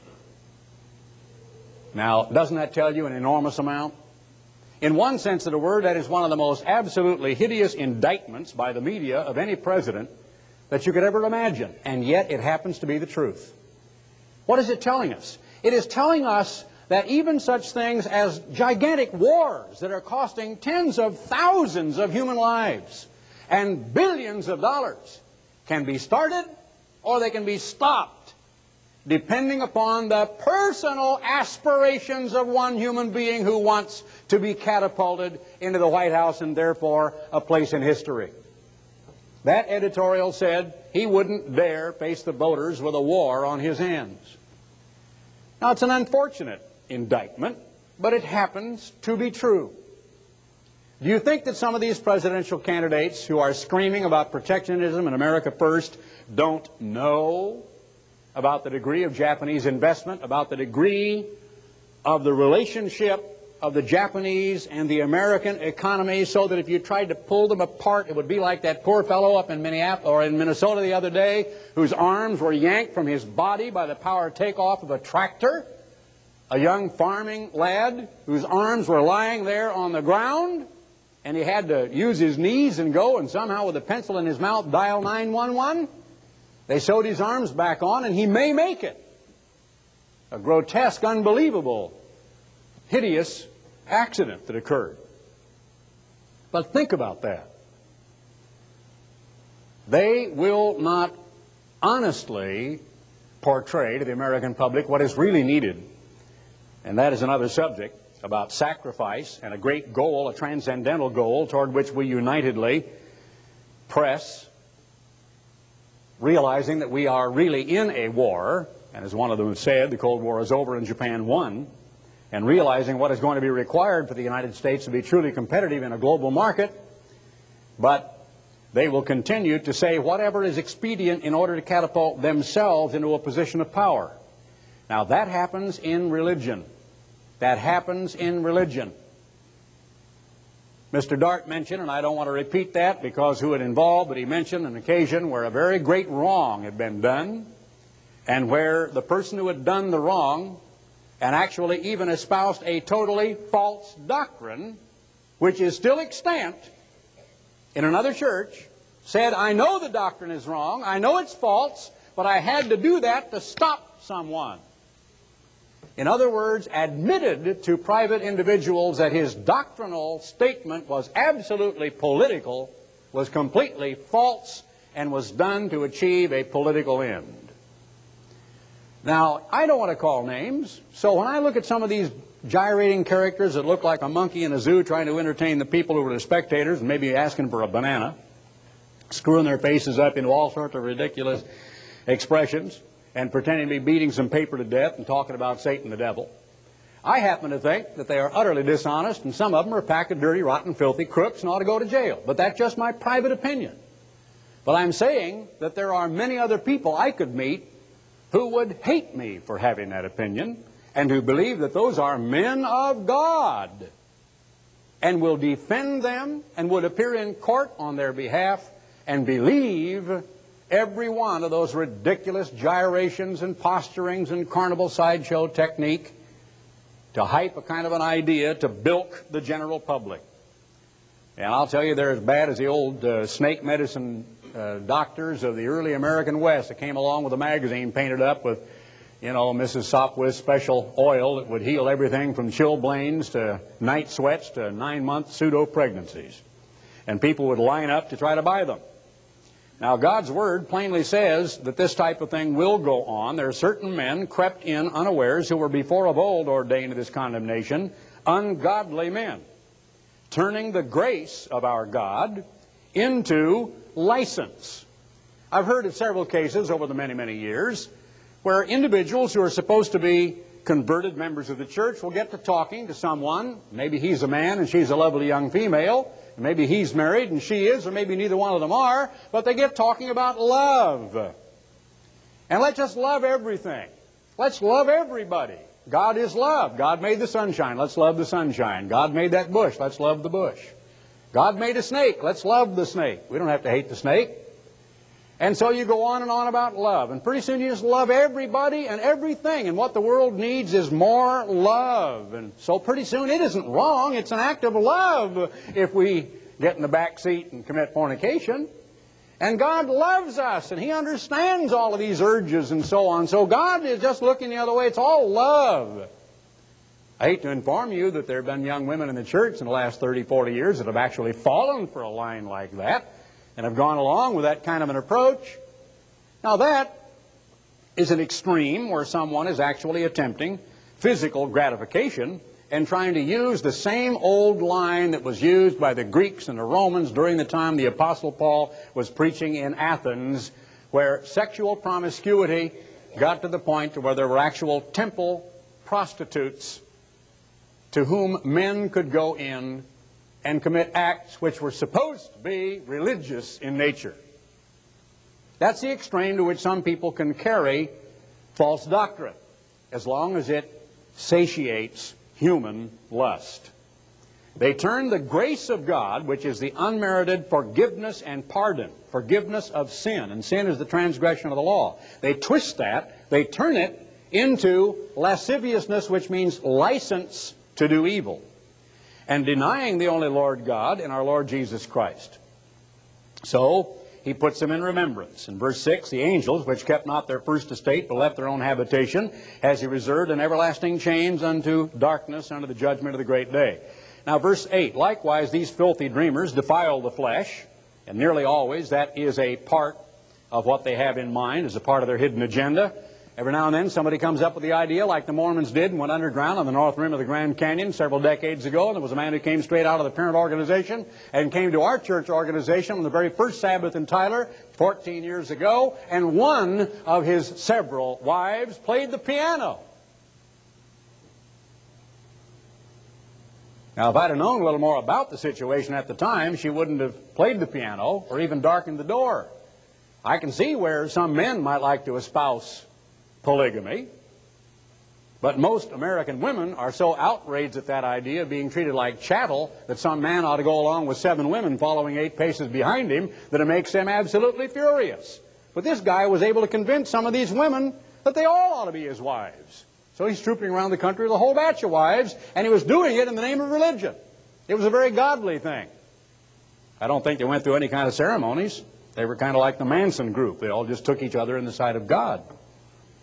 Now, doesn't that tell you an enormous amount? In one sense of the word, that is one of the most absolutely hideous indictments by the media of any president that you could ever imagine, and yet it happens to be the truth. What is it telling us? It is telling us that even such things as gigantic wars that are costing tens of thousands of human lives and billions of dollars can be started or they can be stopped, depending upon the personal aspirations of one human being who wants to be catapulted into the White House and therefore a place in history. That editorial said he wouldn't dare face the voters with a war on his hands. Now, it's an unfortunate indictment, but it happens to be true. Do you think that some of these presidential candidates who are screaming about protectionism and America first don't know about the degree of Japanese investment, about the degree of the relationship of the Japanese and the American economy, so that if you tried to pull them apart, it would be like that poor fellow up in Minneapolis or in Minnesota the other day, whose arms were yanked from his body by the power takeoff of a tractor, a young farming lad whose arms were lying there on the ground, and he had to use his knees and go and somehow with a pencil in his mouth dial nine one one. They sewed his arms back on, and he may make it. A grotesque, unbelievable, hideous accident that occurred. But think about that. They will not honestly portray to the American public what is really needed. And that is another subject about sacrifice and a great goal, a transcendental goal toward which we unitedly press, realizing that we are really in a war, and as one of them said, the Cold War is over and Japan won, and realizing what is going to be required for the United States to be truly competitive in a global market. But they will continue to say whatever is expedient in order to catapult themselves into a position of power. Now, that happens in religion. That happens in religion. Mister Dart mentioned, and I don't want to repeat that because who it involved, but he mentioned an occasion where a very great wrong had been done, and where the person who had done the wrong and actually even espoused a totally false doctrine, which is still extant in another church, said, I know the doctrine is wrong, I know it's false, but I had to do that to stop someone. In other words, admitted to private individuals that his doctrinal statement was absolutely political, was completely false, and was done to achieve a political end. Now, I don't want to call names, so when I look at some of these gyrating characters that look like a monkey in a zoo trying to entertain the people who are the spectators and maybe asking for a banana, screwing their faces up into all sorts of ridiculous expressions, and pretending to be beating some paper to death and talking about Satan the devil, I happen to think that they are utterly dishonest, and some of them are a pack of dirty, rotten, filthy crooks and ought to go to jail. But that's just my private opinion. But I'm saying that there are many other people I could meet who would hate me for having that opinion, and who believe that those are men of God, and will defend them and would appear in court on their behalf and believe every one of those ridiculous gyrations and posturings and carnival sideshow technique to hype a kind of an idea to bilk the general public. And I'll tell you, they're as bad as the old uh, snake medicine uh, doctors of the early American West that came along with a magazine painted up with, you know, Missus Sopwith's special oil that would heal everything from chilblains to night sweats to nine-month pseudo-pregnancies. And people would line up to try to buy them. Now, God's Word plainly says that this type of thing will go on. There are certain men crept in unawares who were before of old ordained to this condemnation, ungodly men, turning the grace of our God into license. I've heard of several cases over the many, many years where individuals who are supposed to be converted members of the church will get to talking to someone. Maybe he's a man and she's a lovely young female. Maybe he's married and she is, or maybe neither one of them are, but they get talking about love. And let's just love everything. Let's love everybody. God is love. God made the sunshine. Let's love the sunshine. God made that bush. Let's love the bush. God made a snake. Let's love the snake. We don't have to hate the snake. And so you go on and on about love. And pretty soon you just love everybody and everything. And what the world needs is more love. And so pretty soon it isn't wrong. It's an act of love if we get in the back seat and commit fornication. And God loves us, and He understands all of these urges and so on. So God is just looking the other way. It's all love. I hate to inform you that there have been young women in the church in the last thirty, forty years that have actually fallen for a line like that and have gone along with that kind of an approach. Now that is an extreme where someone is actually attempting physical gratification and trying to use the same old line that was used by the Greeks and the Romans during the time the Apostle Paul was preaching in Athens, where sexual promiscuity got to the point to where there were actual temple prostitutes to whom men could go in and commit acts which were supposed to be religious in nature. That's the extreme to which some people can carry false doctrine, as long as it satiates human lust. They turn the grace of God, which is the unmerited forgiveness and pardon, forgiveness of sin, and sin is the transgression of the law. They twist that, they turn it into lasciviousness, which means license to do evil, and denying the only Lord God and our Lord Jesus Christ. So He puts them in remembrance. In verse six, the angels, which kept not their first estate, but left their own habitation, has He reserved in everlasting chains unto darkness, unto the judgment of the great day. Now verse eight, likewise these filthy dreamers defile the flesh, and nearly always that is a part of what they have in mind, as a part of their hidden agenda. Every now and then somebody comes up with the idea, like the Mormons did and went underground on the north rim of the Grand Canyon several decades ago. And there was a man who came straight out of the parent organization and came to our church organization on the very first Sabbath in Tyler fourteen years ago. And one of his several wives played the piano. Now, if I'd have known a little more about the situation at the time, she wouldn't have played the piano or even darkened the door. I can see where some men might like to espouse polygamy, but most American women are so outraged at that idea of being treated like chattel that some man ought to go along with seven women following eight paces behind him, that it makes them absolutely furious. But this guy was able to convince some of these women that they all ought to be his wives. So he's trooping around the country with a whole batch of wives, and he was doing it in the name of religion. It was a very godly thing. I don't think they went through any kind of ceremonies. They were kind of like the Manson group. They all just took each other in the sight of God.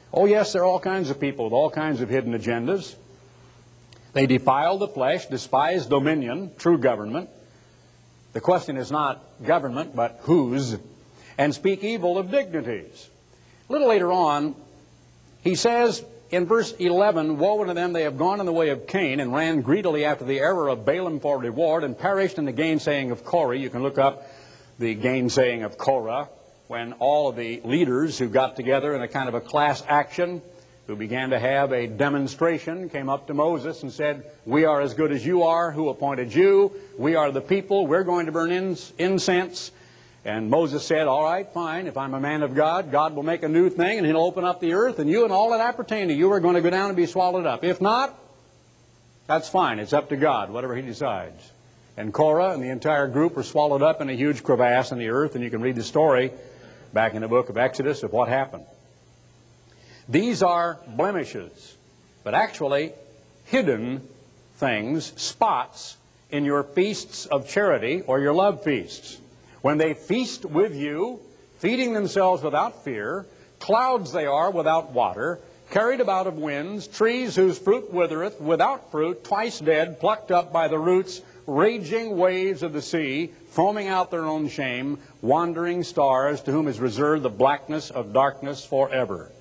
Oh yes, there are all kinds of people with all kinds of hidden agendas. They defile the flesh, despise dominion, true government. The question is not government, but whose, and speak evil of dignities. A little later on, he says in verse eleven, woe unto them, they have gone in the way of Cain, and ran greedily after the error of Balaam for reward, and perished in the gainsaying of Korah. You can look up the gainsaying of Korah, when all of the leaders who got together in a kind of a class action, who began to have a demonstration, came up to Moses and said, we are as good as you are. Who appointed you? We are the people. We're going to burn ins incense. And Moses said, all right, fine. If I'm a man of God, God will make a new thing, and He'll open up the earth, and you and all that appertain to you are going to go down and be swallowed up. If not, that's fine. It's up to God, whatever He decides. And Korah and the entire group were swallowed up in a huge crevasse in the earth, and you can read the story back in the book of Exodus of what happened. These are blemishes, but actually hidden things, spots in your feasts of charity or your love feasts. When they feast with you, feeding themselves without fear, clouds they are without water, carried about of winds, trees whose fruit withereth, without fruit, twice dead, plucked up by the roots, raging waves of the sea, foaming out their own shame, wandering stars, to whom is reserved the blackness of darkness forever.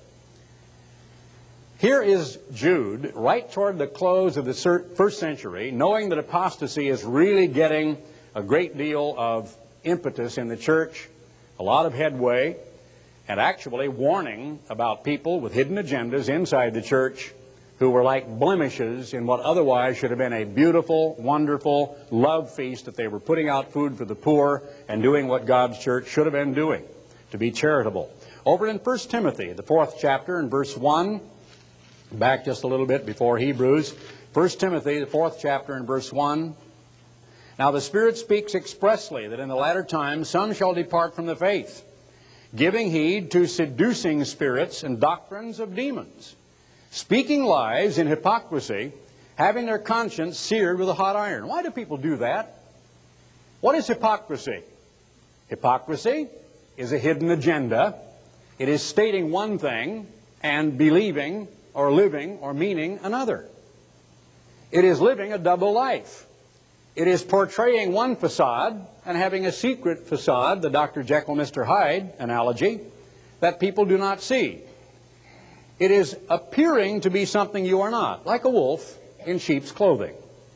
Here is Jude, right toward the close of the first century, knowing that apostasy is really getting a great deal of impetus in the church, a lot of headway, and actually warning about people with hidden agendas inside the church who were like blemishes in what otherwise should have been a beautiful, wonderful love feast, that they were putting out food for the poor and doing what God's church should have been doing, to be charitable. Over in First Timothy, the fourth chapter, and verse one, back just a little bit before Hebrews, First Timothy, the fourth chapter, and verse one, now the Spirit speaks expressly that in the latter times some shall depart from the faith, giving heed to seducing spirits and doctrines of demons, speaking lies in hypocrisy, having their conscience seared with a hot iron. Why do people do that? What is hypocrisy? Hypocrisy is a hidden agenda. It is stating one thing and believing or living or meaning another. It is living a double life. It is portraying one facade and having a secret facade, the Doctor Jekyll, Mister Hyde analogy, that people do not see. It is appearing to be something you are not, like a wolf in sheep's clothing.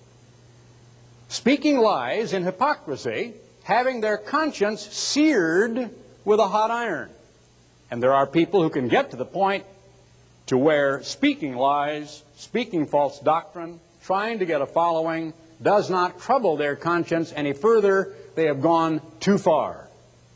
Speaking lies in hypocrisy, having their conscience seared with a hot iron. And there are people who can get to the point to where speaking lies, speaking false doctrine, trying to get a following, does not trouble their conscience any further. They have gone too far.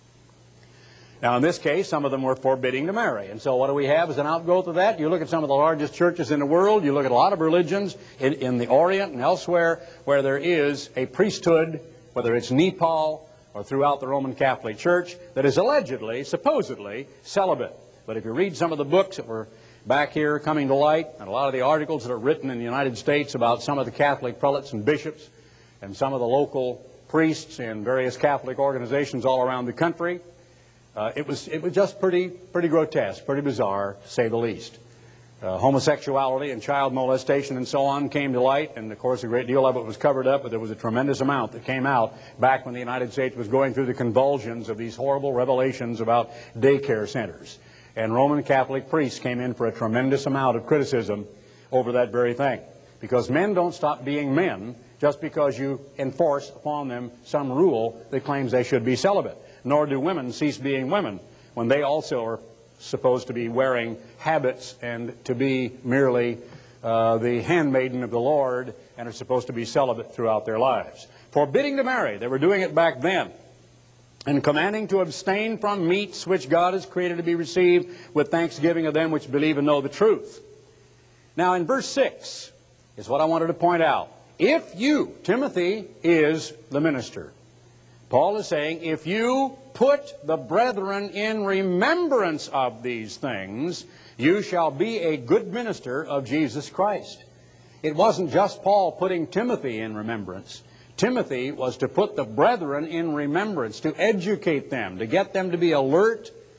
Now, in this case, some of them were forbidding to marry. And so what do we have as an outgrowth of that? You look at some of the largest churches in the world, you look at a lot of religions in, in the Orient and elsewhere where there is a priesthood, whether it's Nepal or throughout the Roman Catholic Church, that is allegedly, supposedly, celibate. But if you read some of the books that were back here coming to light, and a lot of the articles that are written in the United States about some of the Catholic prelates and bishops and some of the local priests in various Catholic organizations all around the country, uh, it was it was just pretty pretty grotesque, pretty bizarre, to say the least. Uh, homosexuality and child molestation and so on came to light, and of course a great deal of it was covered up, but there was a tremendous amount that came out back when the United States was going through the convulsions of these horrible revelations about daycare centers. And Roman Catholic priests came in for a tremendous amount of criticism over that very thing. Because men don't stop being men just because you enforce upon them some rule that claims they should be celibate. Nor do women cease being women when they also are supposed to be wearing habits and to be merely uh, the handmaiden of the Lord and are supposed to be celibate throughout their lives. Forbidding to marry, they were doing it back then. And commanding to abstain from meats which God has created to be received with thanksgiving of them which believe and know the truth. Now in verse six is what I wanted to point out. If you, Timothy is the minister, Paul is saying, if you put the brethren in remembrance of these things, you shall be a good minister of Jesus Christ. It wasn't just Paul putting Timothy in remembrance. Timothy was to put the brethren in remembrance, to educate them, to get them to be alert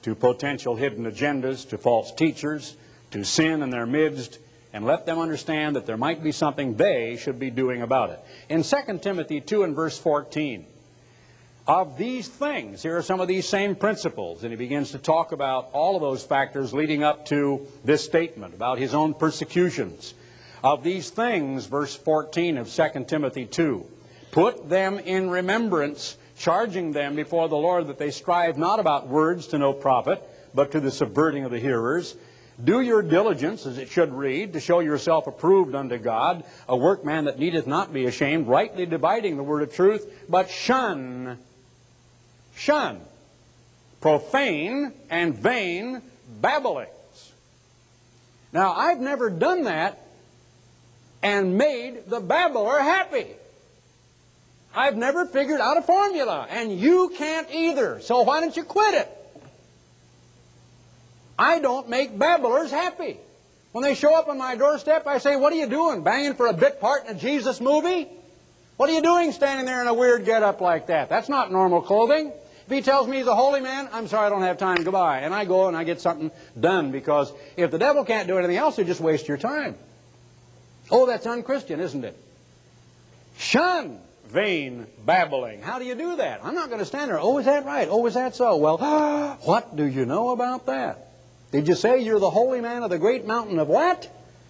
to potential hidden agendas, to false teachers, to sin in their midst, and let them understand that there might be something they should be doing about it. In Second Timothy two and verse fourteen, of these things, here are some of these same principles, and he begins to talk about all of those factors leading up to this statement about his own persecutions. Of these things, verse fourteen of Second Timothy two, put them in remembrance, charging them before the Lord that they strive not about words to no profit, but to the subverting of the hearers. Do your diligence, as it should read, to show yourself approved unto God, a workman that needeth not be ashamed, rightly dividing the word of truth, but shun, shun, profane and vain babblings. Now, I've never done that and made the babbler happy. I've never figured out a formula, and you can't either, so why don't you quit it? I don't make babblers happy. When they show up on my doorstep, I say, what are you doing, banging for a bit part in a Jesus movie? What are you doing standing there in a weird get-up like that? That's not normal clothing. If he tells me he's a holy man, I'm sorry, I don't have time, goodbye. And I go and I get something done, because if the devil can't do anything else, he'll just waste your time. Oh, that's unchristian, isn't it? Shun vain babbling. How do you do that? I'm not going to stand there, oh, is that right? Oh, is that so? Well, what do you know about that? Did you say you're the holy man of the great mountain of what?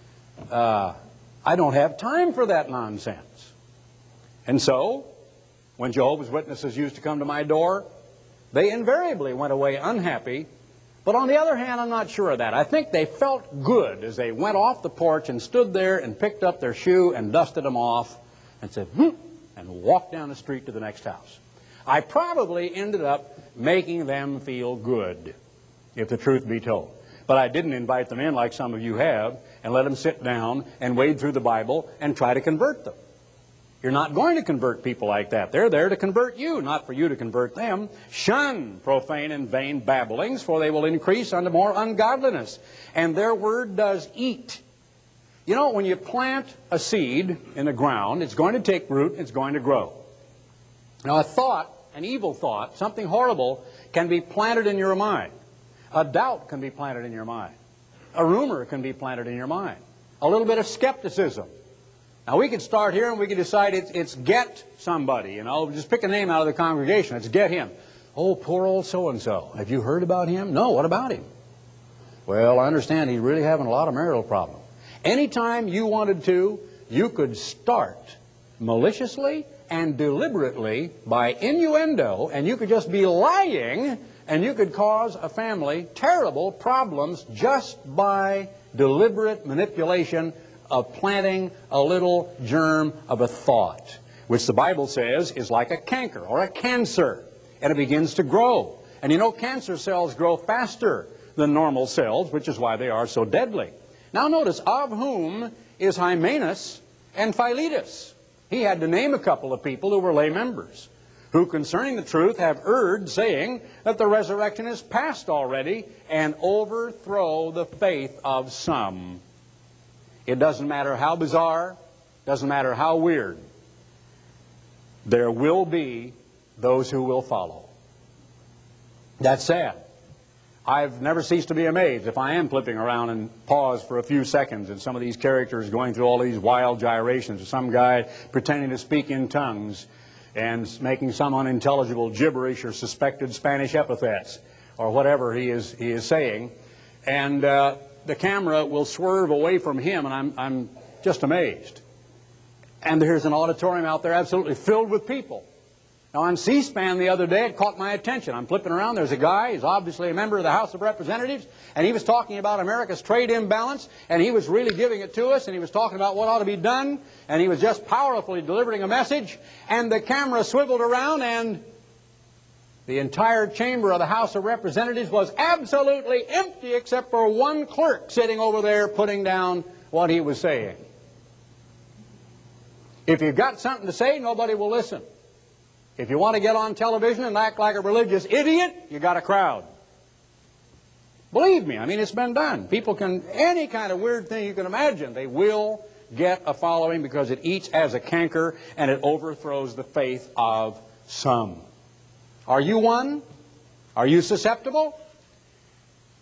Uh, I don't have time for that nonsense. And so, when Jehovah's Witnesses used to come to my door, they invariably went away unhappy. But on the other hand, I'm not sure of that. I think they felt good as they went off the porch and stood there and picked up their shoe and dusted them off and said, hmm, and walked down the street to the next house. I probably ended up making them feel good, if the truth be told. But I didn't invite them in like some of you have and let them sit down and wade through the Bible and try to convert them. You're not going to convert people like that. They're there to convert you, not for you to convert them. Shun profane and vain babblings, for they will increase unto more ungodliness. And their word does eat. You know, when you plant a seed in the ground, it's going to take root, it's going to grow. Now, a thought, an evil thought, something horrible, can be planted in your mind. A doubt can be planted in your mind. A rumor can be planted in your mind. A little bit of skepticism. Now, we could start here and we could decide it's, it's get somebody, you know, just pick a name out of the congregation. It's get him. Oh, poor old so-and-so. Have you heard about him? No, what about him? Well, I understand he's really having a lot of marital problems. Anytime you wanted to, you could start maliciously and deliberately by innuendo, and you could just be lying, and you could cause a family terrible problems just by deliberate manipulation of planting a little germ of a thought, which the Bible says is like a canker or a cancer, and it begins to grow. And you know, cancer cells grow faster than normal cells, which is why they are so deadly. Now notice, of whom is Hymenaeus and Philetus? He had to name a couple of people who were lay members, who concerning the truth have erred, saying that the resurrection is past already, and overthrow the faith of some. It doesn't matter how bizarre, doesn't matter how weird, there will be those who will follow. That's sad. I've never ceased to be amazed if I am flipping around and pause for a few seconds and some of these characters going through all these wild gyrations, or some guy pretending to speak in tongues and making some unintelligible gibberish or suspected Spanish epithets or whatever he is, he is saying. And uh, the camera will swerve away from him, and I'm, I'm just amazed. And there's an auditorium out there absolutely filled with people. Now, on C-SPAN the other day, it caught my attention. I'm flipping around. There's a guy. He's obviously a member of the House of Representatives, and he was talking about America's trade imbalance, and he was really giving it to us, and he was talking about what ought to be done, and he was just powerfully delivering a message, and the camera swiveled around, and the entire chamber of the House of Representatives was absolutely empty except for one clerk sitting over there putting down what he was saying. If you've got something to say, nobody will listen. If you want to get on television and act like a religious idiot, you got a crowd. Believe me, I mean, it's been done. People can, any kind of weird thing you can imagine, they will get a following because it eats as a canker and it overthrows the faith of some. Are you one? Are you susceptible?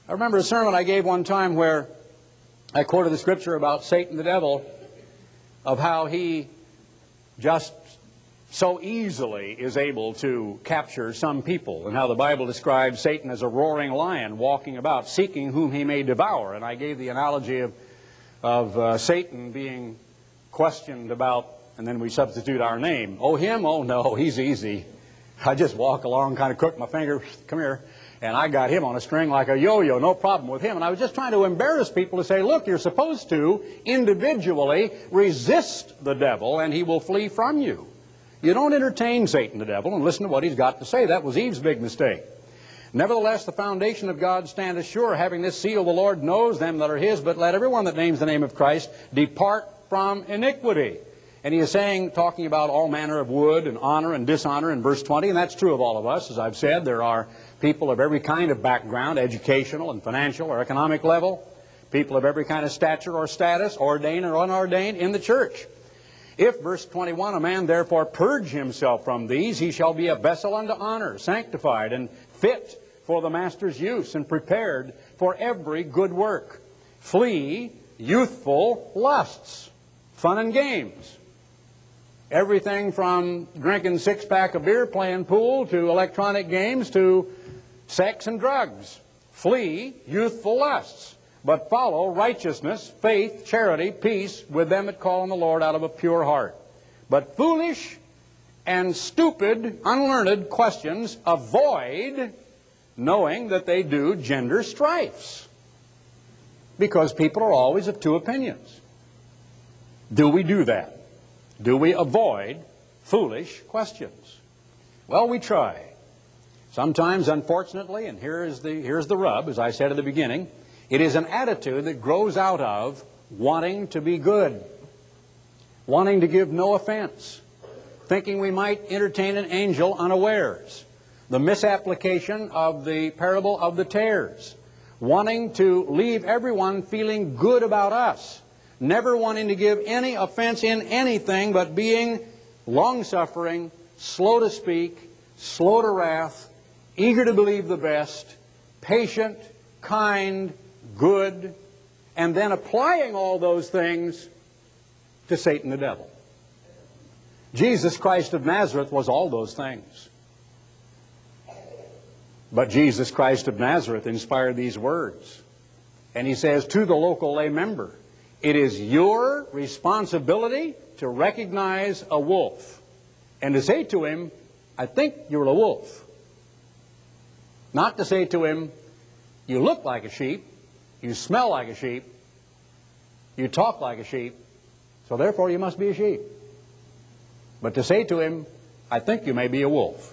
I remember a sermon I gave one time where I quoted the scripture about Satan the devil, of how he just so easily is able to capture some people, and how the Bible describes Satan as a roaring lion walking about, seeking whom he may devour. And I gave the analogy of, of uh, Satan being questioned about, and then we substitute our name. Oh, him? Oh, no, he's easy. I just walk along, kind of crook my finger, come here, and I got him on a string like a yo-yo, no problem with him. And I was just trying to embarrass people to say, look, you're supposed to individually resist the devil, and he will flee from you. You don't entertain Satan the devil and listen to what he's got to say. That was Eve's big mistake. Nevertheless, the foundation of God standeth sure, having this seal, the Lord knows them that are his, but let everyone that names the name of Christ depart from iniquity. And he is saying, talking about all manner of wood and honor and dishonor in verse twenty, and that's true of all of us. As I've said, there are people of every kind of background, educational and financial or economic level, people of every kind of stature or status, ordained or unordained, in the church. If, verse twenty-one, a man therefore purge himself from these, he shall be a vessel unto honor, sanctified and fit for the master's use, and prepared for every good work. Flee youthful lusts, fun and games. Everything from drinking six-pack of beer, playing pool, to electronic games, to sex and drugs. Flee youthful lusts, but follow righteousness, faith, charity, peace with them that call on the Lord out of a pure heart. But foolish and stupid, unlearned questions avoid, knowing that they do gender strifes. Because people are always of two opinions. Do we do that? Do we avoid foolish questions? Well, we try. Sometimes, unfortunately, and here is the, here's the rub, as I said at the beginning, it is an attitude that grows out of wanting to be good, wanting to give no offense, thinking we might entertain an angel unawares, the misapplication of the parable of the tares, wanting to leave everyone feeling good about us, never wanting to give any offense in anything, but being long-suffering, slow to speak, slow to wrath, eager to believe the best, patient, kind, good, and then applying all those things to Satan the devil. Jesus Christ of Nazareth was all those things. But Jesus Christ of Nazareth inspired these words. And he says to the local lay member, it is your responsibility to recognize a wolf and to say to him, I think you're a wolf. Not to say to him, you look like a sheep, you smell like a sheep, you talk like a sheep, so therefore you must be a sheep. But to say to him, I think you may be a wolf.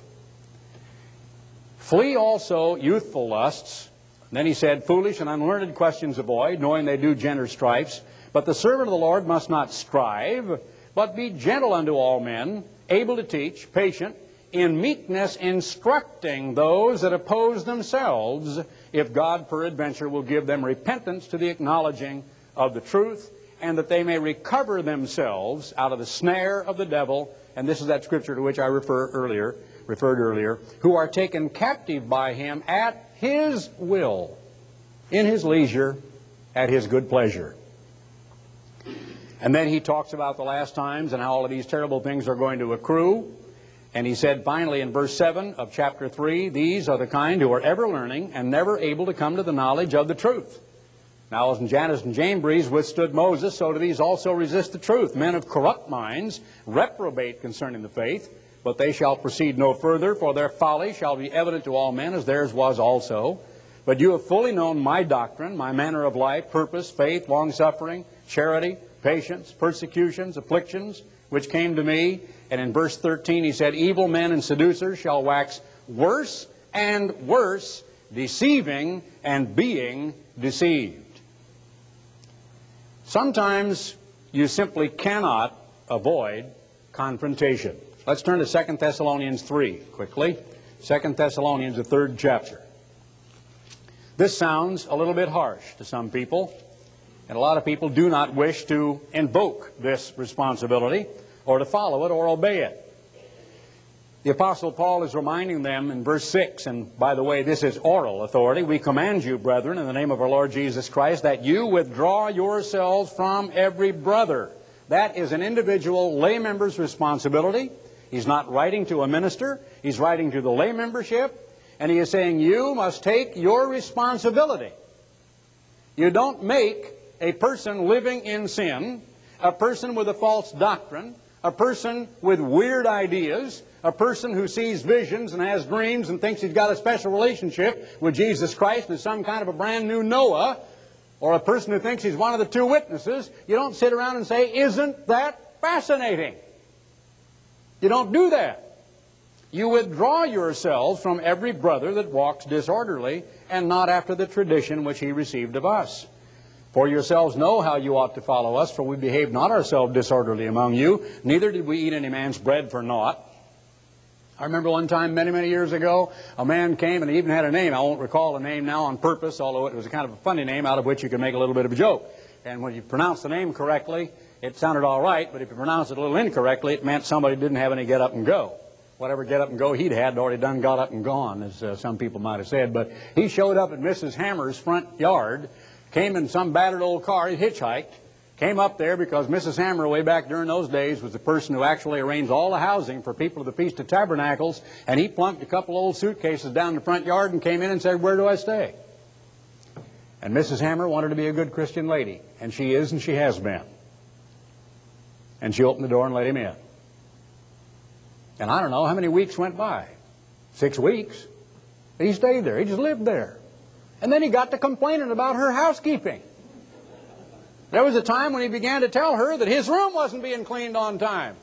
Flee also youthful lusts. Then he said, foolish and unlearned questions avoid, knowing they do gender strifes. But the servant of the Lord must not strive, but be gentle unto all men, able to teach, patient, in meekness instructing those that oppose themselves, if God peradventure will give them repentance to the acknowledging of the truth, and that they may recover themselves out of the snare of the devil. And this is that scripture to which I refer earlier, referred earlier, who are taken captive by him at his will, in his leisure, at his good pleasure. And then he talks about the last times and how all of these terrible things are going to accrue. And he said finally in verse seven of chapter three, these are the kind who are ever learning and never able to come to the knowledge of the truth. Now, as Jannes and Jambres withstood Moses, so do these also resist the truth. Men of corrupt minds reprobate concerning the faith, but they shall proceed no further, for their folly shall be evident to all men, as theirs was also. But you have fully known my doctrine, my manner of life, purpose, faith, long-suffering, charity, patience, persecutions, afflictions, which came to me. And in verse thirteen he said, evil men and seducers shall wax worse and worse, deceiving and being deceived. Sometimes you simply cannot avoid confrontation. Let's turn to Second Thessalonians three quickly. Second Thessalonians, the third chapter. This sounds a little bit harsh to some people, and a lot of people do not wish to invoke this responsibility or to follow it or obey it. The Apostle Paul is reminding them in verse six, and by the way, this is oral authority. We command you, brethren, in the name of our Lord Jesus Christ, that you withdraw yourselves from every brother. That is an individual lay member's responsibility. He's not writing to a minister. He's writing to the lay membership. And he is saying, you must take your responsibility. You don't make a person living in sin, a person with a false doctrine, a person with weird ideas, a person who sees visions and has dreams and thinks he's got a special relationship with Jesus Christ and is some kind of a brand new Noah, or a person who thinks he's one of the two witnesses. You don't sit around and say, isn't that fascinating? You don't do that. You withdraw yourselves from every brother that walks disorderly and not after the tradition which he received of us. For yourselves know how you ought to follow us, for we behaved not ourselves disorderly among you, neither did we eat any man's bread for naught. I remember one time many, many years ago, a man came and he even had a name. I won't recall the name now on purpose, although it was a kind of a funny name out of which you could make a little bit of a joke. And when you pronounce the name correctly, it sounded all right, but if you pronounce it a little incorrectly, it meant somebody didn't have any get up and go. Whatever get up and go he'd had already done got up and gone, as uh, some people might have said. But he showed up at Missus Hammer's front yard, came in some battered old car, he hitchhiked, came up there because Missus Hammer way back during those days was the person who actually arranged all the housing for people of the Feast of Tabernacles, and he plunked a couple old suitcases down the front yard and came in and said, where do I stay? And Missus Hammer wanted to be a good Christian lady, and she is and she has been. And she opened the door and let him in. And I don't know how many weeks went by. Six weeks. He stayed there. He just lived there. And then he got to complaining about her housekeeping. There was a time when he began to tell her that his room wasn't being cleaned on time.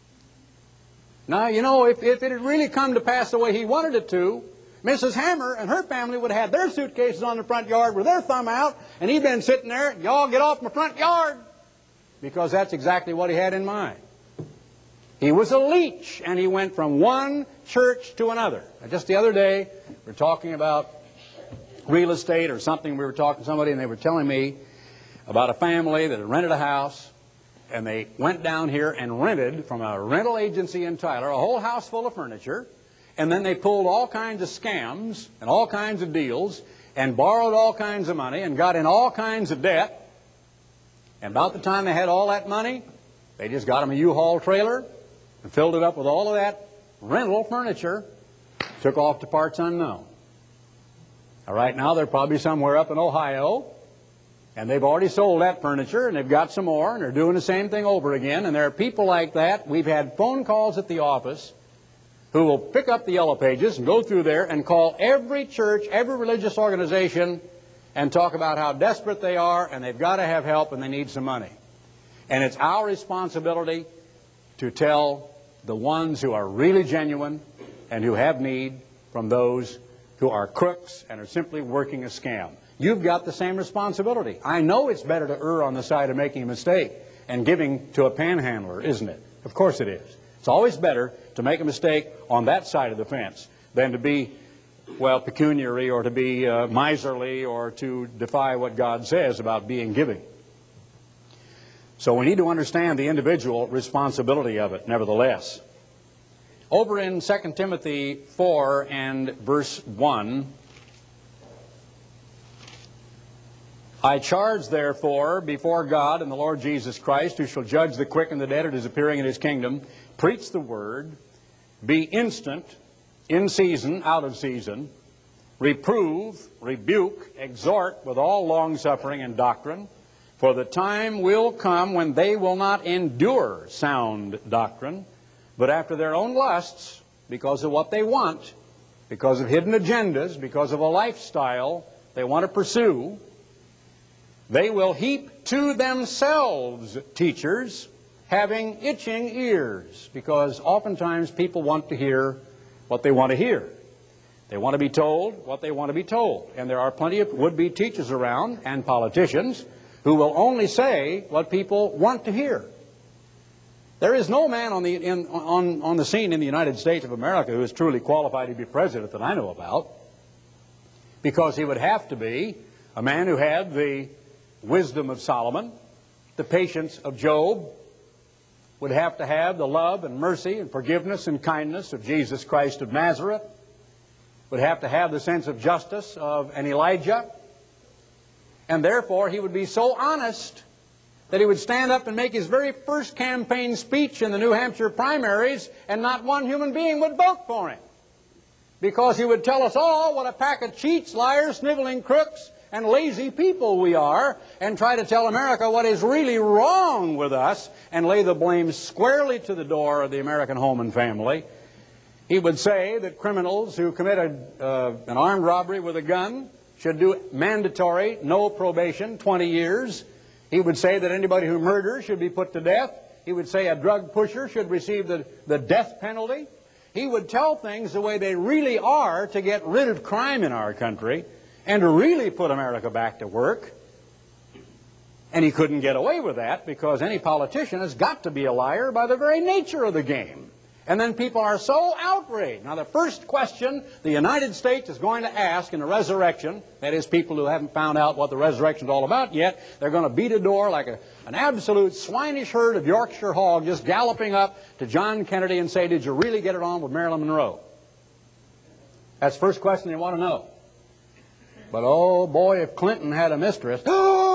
Now, you know, if, if it had really come to pass the way he wanted it to, Missus Hammer and her family would have had their suitcases on the front yard with their thumb out, and he'd been sitting there, y'all get off my front yard, because that's exactly what he had in mind. He was a leech, and he went from one church to another. Just the other day, we were talking about real estate or something. We were talking to somebody, and they were telling me about a family that had rented a house, and they went down here and rented from a rental agency in Tyler a whole house full of furniture, and then they pulled all kinds of scams and all kinds of deals and borrowed all kinds of money and got in all kinds of debt. And about the time they had all that money, they just got them a U-Haul trailer and filled it up with all of that rental furniture, took off to parts unknown. Now, right now they're probably somewhere up in Ohio, and they've already sold that furniture, and they've got some more, and they're doing the same thing over again. And there are people like that. We've had phone calls at the office who will pick up the Yellow Pages and go through there and call every church, every religious organization, and talk about how desperate they are, and they've got to have help, and they need some money. And it's our responsibility to tell the ones who are really genuine and who have need from those who are crooks and are simply working a scam. You've got the same responsibility. I know it's better to err on the side of making a mistake and giving to a panhandler, isn't it? Of course it is. It's always better to make a mistake on that side of the fence than to be, well, pecuniary or to be uh, miserly or to defy what God says about being giving. So we need to understand the individual responsibility of it, nevertheless. Over in Second Timothy four and verse one, I charge therefore before God and the Lord Jesus Christ, who shall judge the quick and the dead at his appearing in his kingdom, preach the word, be instant, in season, out of season, reprove, rebuke, exhort with all longsuffering and doctrine, for the time will come when they will not endure sound doctrine, but after their own lusts, because of what they want, because of hidden agendas, because of a lifestyle they want to pursue, they will heap to themselves teachers having itching ears, because oftentimes people want to hear what they want to hear. They want to be told what they want to be told. And there are plenty of would-be teachers around and politicians who will only say what people want to hear. There is no man on the, in, on, on the scene in the United States of America who is truly qualified to be president that I know about, because he would have to be a man who had the wisdom of Solomon, the patience of Job, would have to have the love and mercy and forgiveness and kindness of Jesus Christ of Nazareth, would have to have the sense of justice of an Elijah, and therefore he would be so honest that he would stand up and make his very first campaign speech in the New Hampshire primaries, and not one human being would vote for him, because he would tell us all what a pack of cheats, liars, sniveling crooks, and lazy people we are, and try to tell America what is really wrong with us, and lay the blame squarely to the door of the American home and family. He would say that criminals who committed uh, an armed robbery with a gun should do mandatory, no probation, twenty years. He would say that anybody who murders should be put to death. He would say a drug pusher should receive the, the death penalty. He would tell things the way they really are to get rid of crime in our country and to really put America back to work. And he couldn't get away with that, because any politician has got to be a liar by the very nature of the game. And then people are so outraged. Now, the first question the United States is going to ask in the resurrection, that is, people who haven't found out what the resurrection is all about yet, they're going to beat a door like a, an absolute swinish herd of Yorkshire hogs just galloping up to John Kennedy and say, did you really get it on with Marilyn Monroe? That's the first question they want to know. But oh boy, if Clinton had a mistress.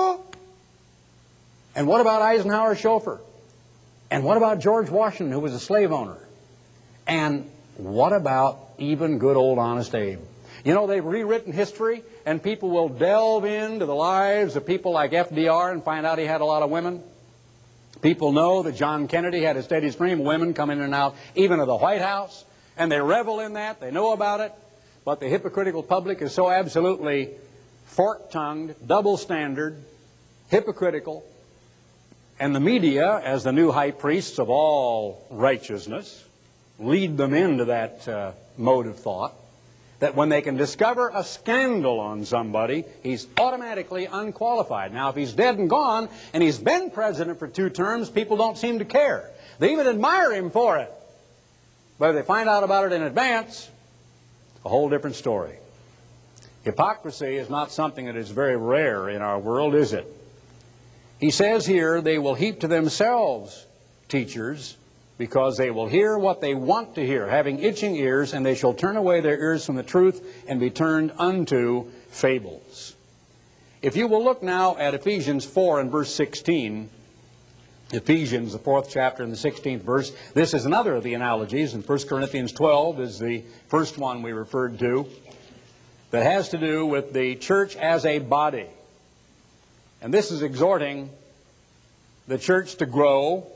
And what about Eisenhower's chauffeur? And what about George Washington, who was a slave owner? And what about even good old Honest Abe? You know, they've rewritten history, and people will delve into the lives of people like F D R and find out he had a lot of women. People know that John Kennedy had a steady stream of women coming in and out, even of the White House, and they revel in that. They know about it. But the hypocritical public is so absolutely fork-tongued, double-standard, hypocritical, and the media, as the new high priests of all righteousness, lead them into that uh, mode of thought, that when they can discover a scandal on somebody, he's automatically unqualified. Now, if he's dead and gone, and he's been president for two terms, people don't seem to care. They even admire him for it. But if they find out about it in advance, it's a whole different story. Hypocrisy is not something that is very rare in our world, is it? He says here, they will heap to themselves teachers, because they will hear what they want to hear, having itching ears, and they shall turn away their ears from the truth and be turned unto fables. If you will look now at Ephesians four and verse sixteen, Ephesians, the fourth chapter and the sixteenth verse, this is another of the analogies, and First Corinthians twelve is the first one we referred to, that has to do with the church as a body. And this is exhorting the church to grow,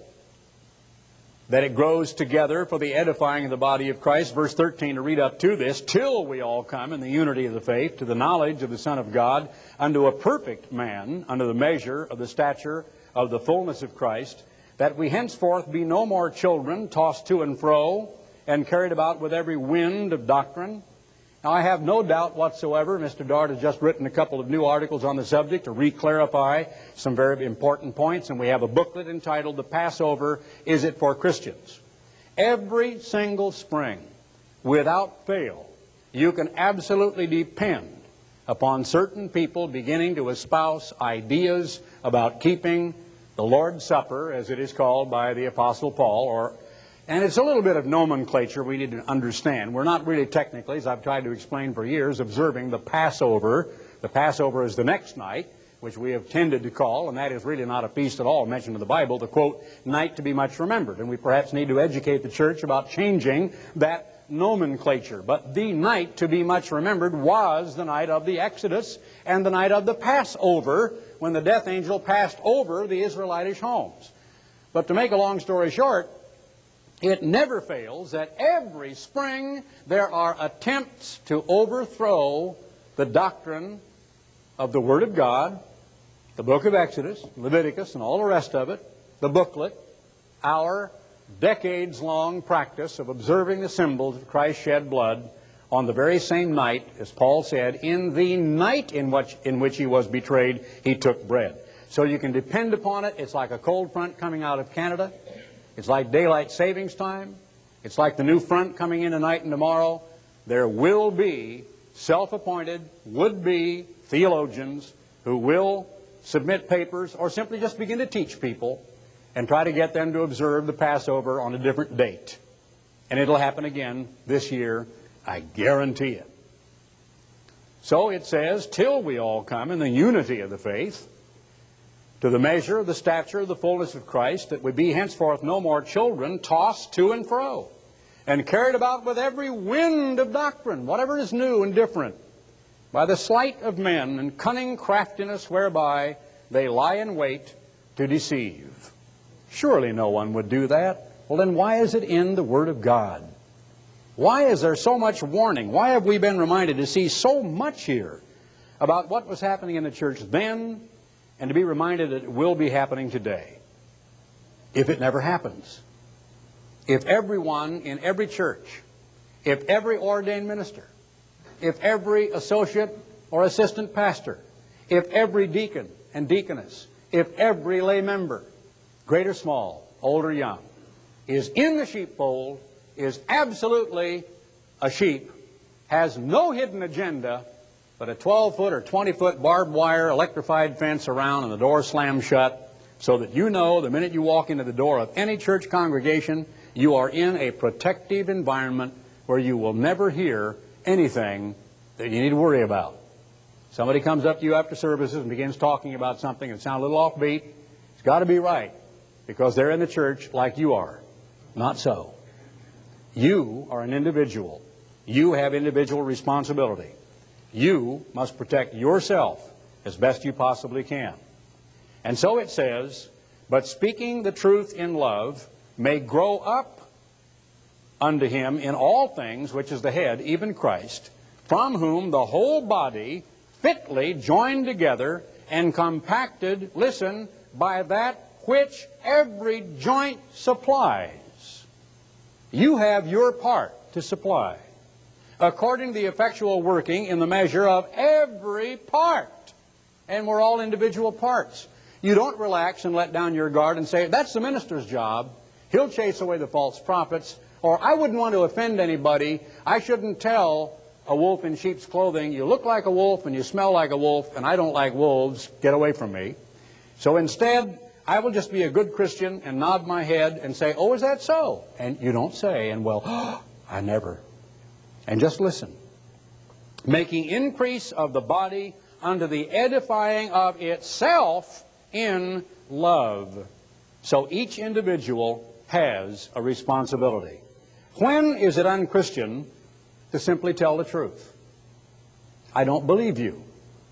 that it grows together for the edifying of the body of Christ. Verse thirteen, to read up to this, till we all come in the unity of the faith, to the knowledge of the Son of God, unto a perfect man, unto the measure of the stature of the fullness of Christ, that we henceforth be no more children, tossed to and fro, and carried about with every wind of doctrine. Now, I have no doubt whatsoever, Mister Dart has just written a couple of new articles on the subject to re-clarify some very important points, and we have a booklet entitled, The Passover, Is It for Christians? Every single spring, without fail, you can absolutely depend upon certain people beginning to espouse ideas about keeping the Lord's Supper, as it is called by the Apostle Paul, or and it's a little bit of nomenclature we need to understand. We're not really technically, as I've tried to explain for years, observing the Passover. The Passover is the next night, which we have tended to call, and that is really not a feast at all mentioned in the Bible, the, quote, night to be much remembered. And we perhaps need to educate the church about changing that nomenclature. But the night to be much remembered was the night of the Exodus and the night of the Passover, when the death angel passed over the Israelitish homes. But to make a long story short, it never fails that every spring there are attempts to overthrow the doctrine of the Word of God, the book of Exodus, Leviticus, and all the rest of it, the booklet, our decades-long practice of observing the symbols of Christ's shed blood on the very same night, as Paul said, in the night in which, in which he was betrayed, he took bread. So you can depend upon it. It's like a cold front coming out of Canada. It's like daylight savings time. It's like the new front coming in tonight and tomorrow. There will be self-appointed, would-be theologians who will submit papers or simply just begin to teach people and try to get them to observe the Passover on a different date. And it'll happen again this year, I guarantee it. So it says, till we all come in the unity of the faith, to the measure of the stature of the fullness of Christ, that we be henceforth no more children, tossed to and fro, and carried about with every wind of doctrine, whatever is new and different, by the sleight of men and cunning craftiness whereby they lie in wait to deceive. Surely no one would do that. Well, then why is it in the Word of God? Why is there so much warning? Why have we been reminded to see so much here about what was happening in the church then, and to be reminded that it will be happening today, if it never happens? If everyone in every church, if every ordained minister, if every associate or assistant pastor, if every deacon and deaconess, if every lay member, great or small, old or young, is in the sheepfold, is absolutely a sheep, has no hidden agenda, but a twelve foot or twenty foot barbed wire electrified fence around and the door slammed shut, so that you know the minute you walk into the door of any church congregation, you are in a protective environment where you will never hear anything that you need to worry about. Somebody comes up to you after services and begins talking about something that sounds a little offbeat. It's got to be right, because they're in the church like you are. Not so. You are an individual. You have individual responsibility. You must protect yourself as best you possibly can. And so it says, but speaking the truth in love may grow up unto him in all things, which is the head, even Christ, from whom the whole body fitly joined together and compacted, listen, by that which every joint supplies. You have your part to supply, according to the effectual working in the measure of every part. And we're all individual parts. You don't relax and let down your guard and say, that's the minister's job. He'll chase away the false prophets. Or, I wouldn't want to offend anybody. I shouldn't tell a wolf in sheep's clothing, you look like a wolf and you smell like a wolf, and I don't like wolves. Get away from me. So instead, I will just be a good Christian and nod my head and say, oh, is that so? And you don't say, and well, oh, I never. And just listen. Making increase of the body unto the edifying of itself in love. So each individual has a responsibility. When is it unchristian to simply tell the truth? I don't believe you.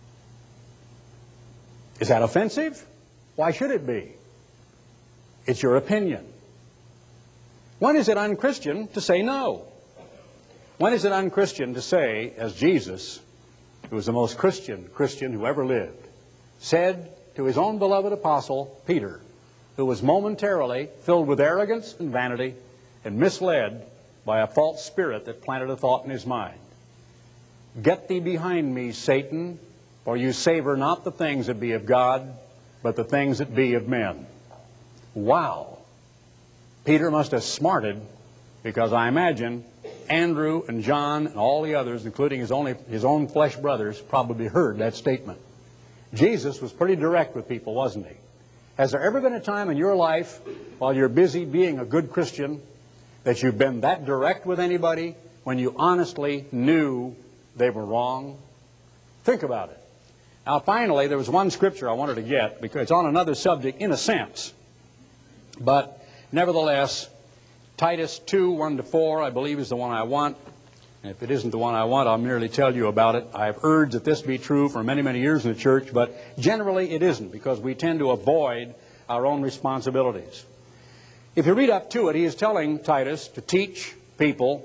Is that offensive? Why should it be? It's your opinion. When is it unchristian to say no? When is it unchristian to say, as Jesus, who was the most Christian Christian who ever lived, said to his own beloved apostle, Peter, who was momentarily filled with arrogance and vanity and misled by a false spirit that planted a thought in his mind. Get thee behind me, Satan, for you savor not the things that be of God, but the things that be of men. Wow. Peter must have smarted, because I imagine Andrew and John and all the others, including his, only, his own flesh brothers, probably heard that statement. Jesus was pretty direct with people, wasn't he? Has there ever been a time in your life, while you're busy being a good Christian, that you've been that direct with anybody when you honestly knew they were wrong? Think about it. Now, finally, there was one scripture I wanted to get, because it's on another subject in a sense. But nevertheless, Titus two, one to four, I believe is the one I want. And if it isn't the one I want, I'll merely tell you about it. I've urged that this be true for many, many years in the church, but generally it isn't, because we tend to avoid our own responsibilities. If you read up to it, he is telling Titus to teach people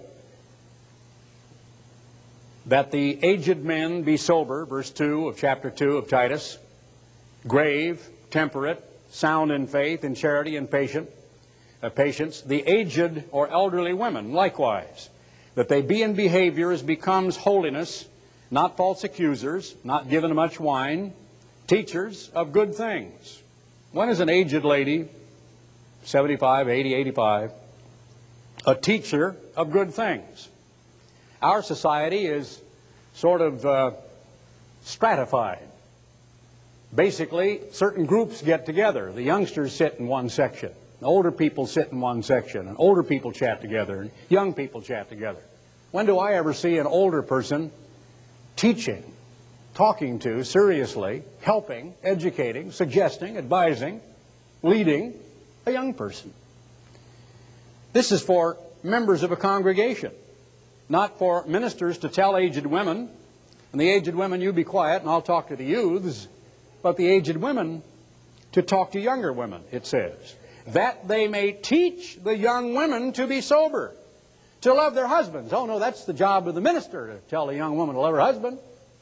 that the aged men be sober, verse two of chapter two of Titus, grave, temperate, sound in faith, in charity, and patient, uh, patience. The aged or elderly women, likewise, that they be in behavior as becomes holiness, not false accusers, not given to much wine, teachers of good things. When is an aged lady, seventy-five, eighty, eighty-five, a teacher of good things? Our society is sort of uh, stratified. Basically, certain groups get together. The youngsters sit in one section. The older people sit in one section. And older people chat together. And young people chat together. When do I ever see an older person teaching, talking to, seriously, helping, educating, suggesting, advising, leading a young person? This is for members of a congregation, not for ministers to tell aged women, and the aged women, you be quiet and I'll talk to the youths, but the aged women to talk to younger women, it says, that they may teach the young women to be sober, to love their husbands. Oh no, that's the job of the minister, to tell a young woman to love her husband.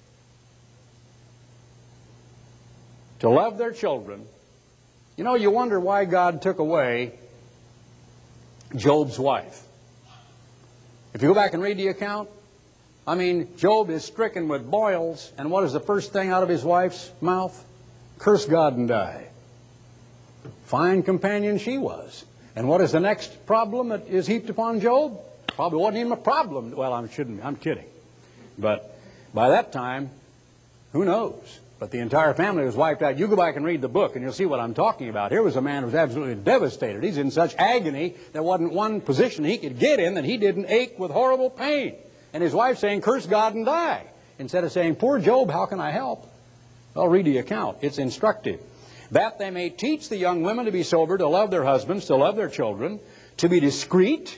To love their children. You know, you wonder why God took away Job's wife. If you go back and read the account, I mean, Job is stricken with boils, and what is the first thing out of his wife's mouth? Curse God and die. Fine companion she was. And what is the next problem that is heaped upon Job? Probably wasn't even a problem. Well, I shouldn't, I'm kidding. But by that time, who knows? But the entire family was wiped out. You go back and read the book and you'll see what I'm talking about. Here was a man who was absolutely devastated. He's in such agony there wasn't one position he could get in that he didn't ache with horrible pain. And his wife saying, curse God and die. Instead of saying, poor Job, how can I help? Well, read the account. It's instructive. That they may teach the young women to be sober, to love their husbands, to love their children, to be discreet,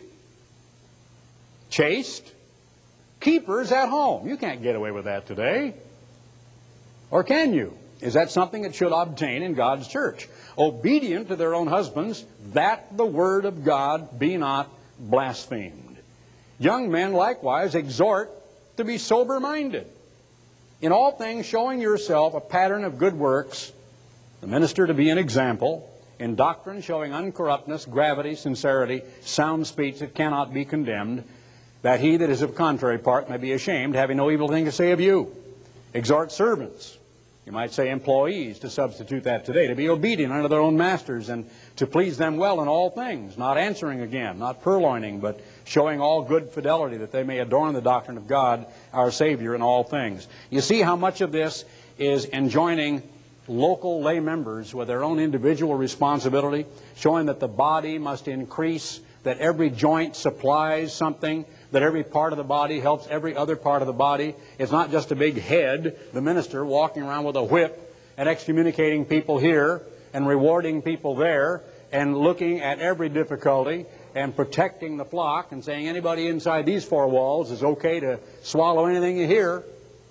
chaste, keepers at home. You can't get away with that today. Or can you? Is that something that should obtain in God's church? Obedient to their own husbands, that the word of God be not blasphemed. Young men likewise exhort to be sober-minded. In all things showing yourself a pattern of good works, the minister to be an example, in doctrine showing uncorruptness, gravity, sincerity, sound speech that cannot be condemned, that he that is of contrary part may be ashamed, having no evil thing to say of you. Exhort servants, you might say employees, to substitute that today, to be obedient unto their own masters and to please them well in all things, not answering again, not purloining, but showing all good fidelity, that they may adorn the doctrine of God, our Savior, in all things. You see how much of this is enjoining local lay members with their own individual responsibility, showing that the body must increase, that every joint supplies something, that every part of the body helps every other part of the body. It's not just a big head, the minister walking around with a whip and excommunicating people here and rewarding people there and looking at every difficulty and protecting the flock and saying anybody inside these four walls is okay to swallow anything you hear.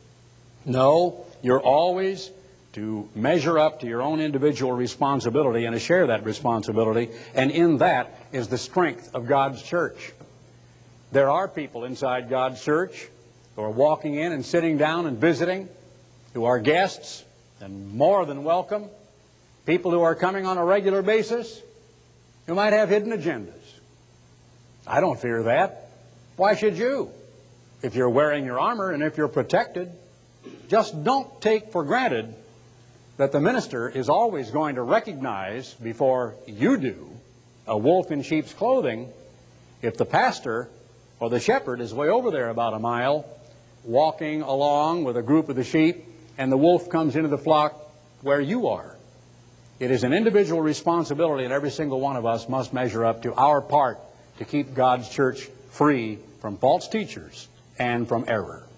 No, you're always to measure up to your own individual responsibility and to share that responsibility, and in that is the strength of God's church. There are people inside God's church who are walking in and sitting down and visiting, who are guests and more than welcome, people who are coming on a regular basis who might have hidden agendas. I don't fear that. Why should you? If you're wearing your armor and if you're protected, just don't take for granted that the minister is always going to recognize before you do a wolf in sheep's clothing if the pastor or the shepherd is way over there about a mile walking along with a group of the sheep and the wolf comes into the flock where you are. It is an individual responsibility, and every single one of us must measure up to our part to keep God's church free from false teachers and from error.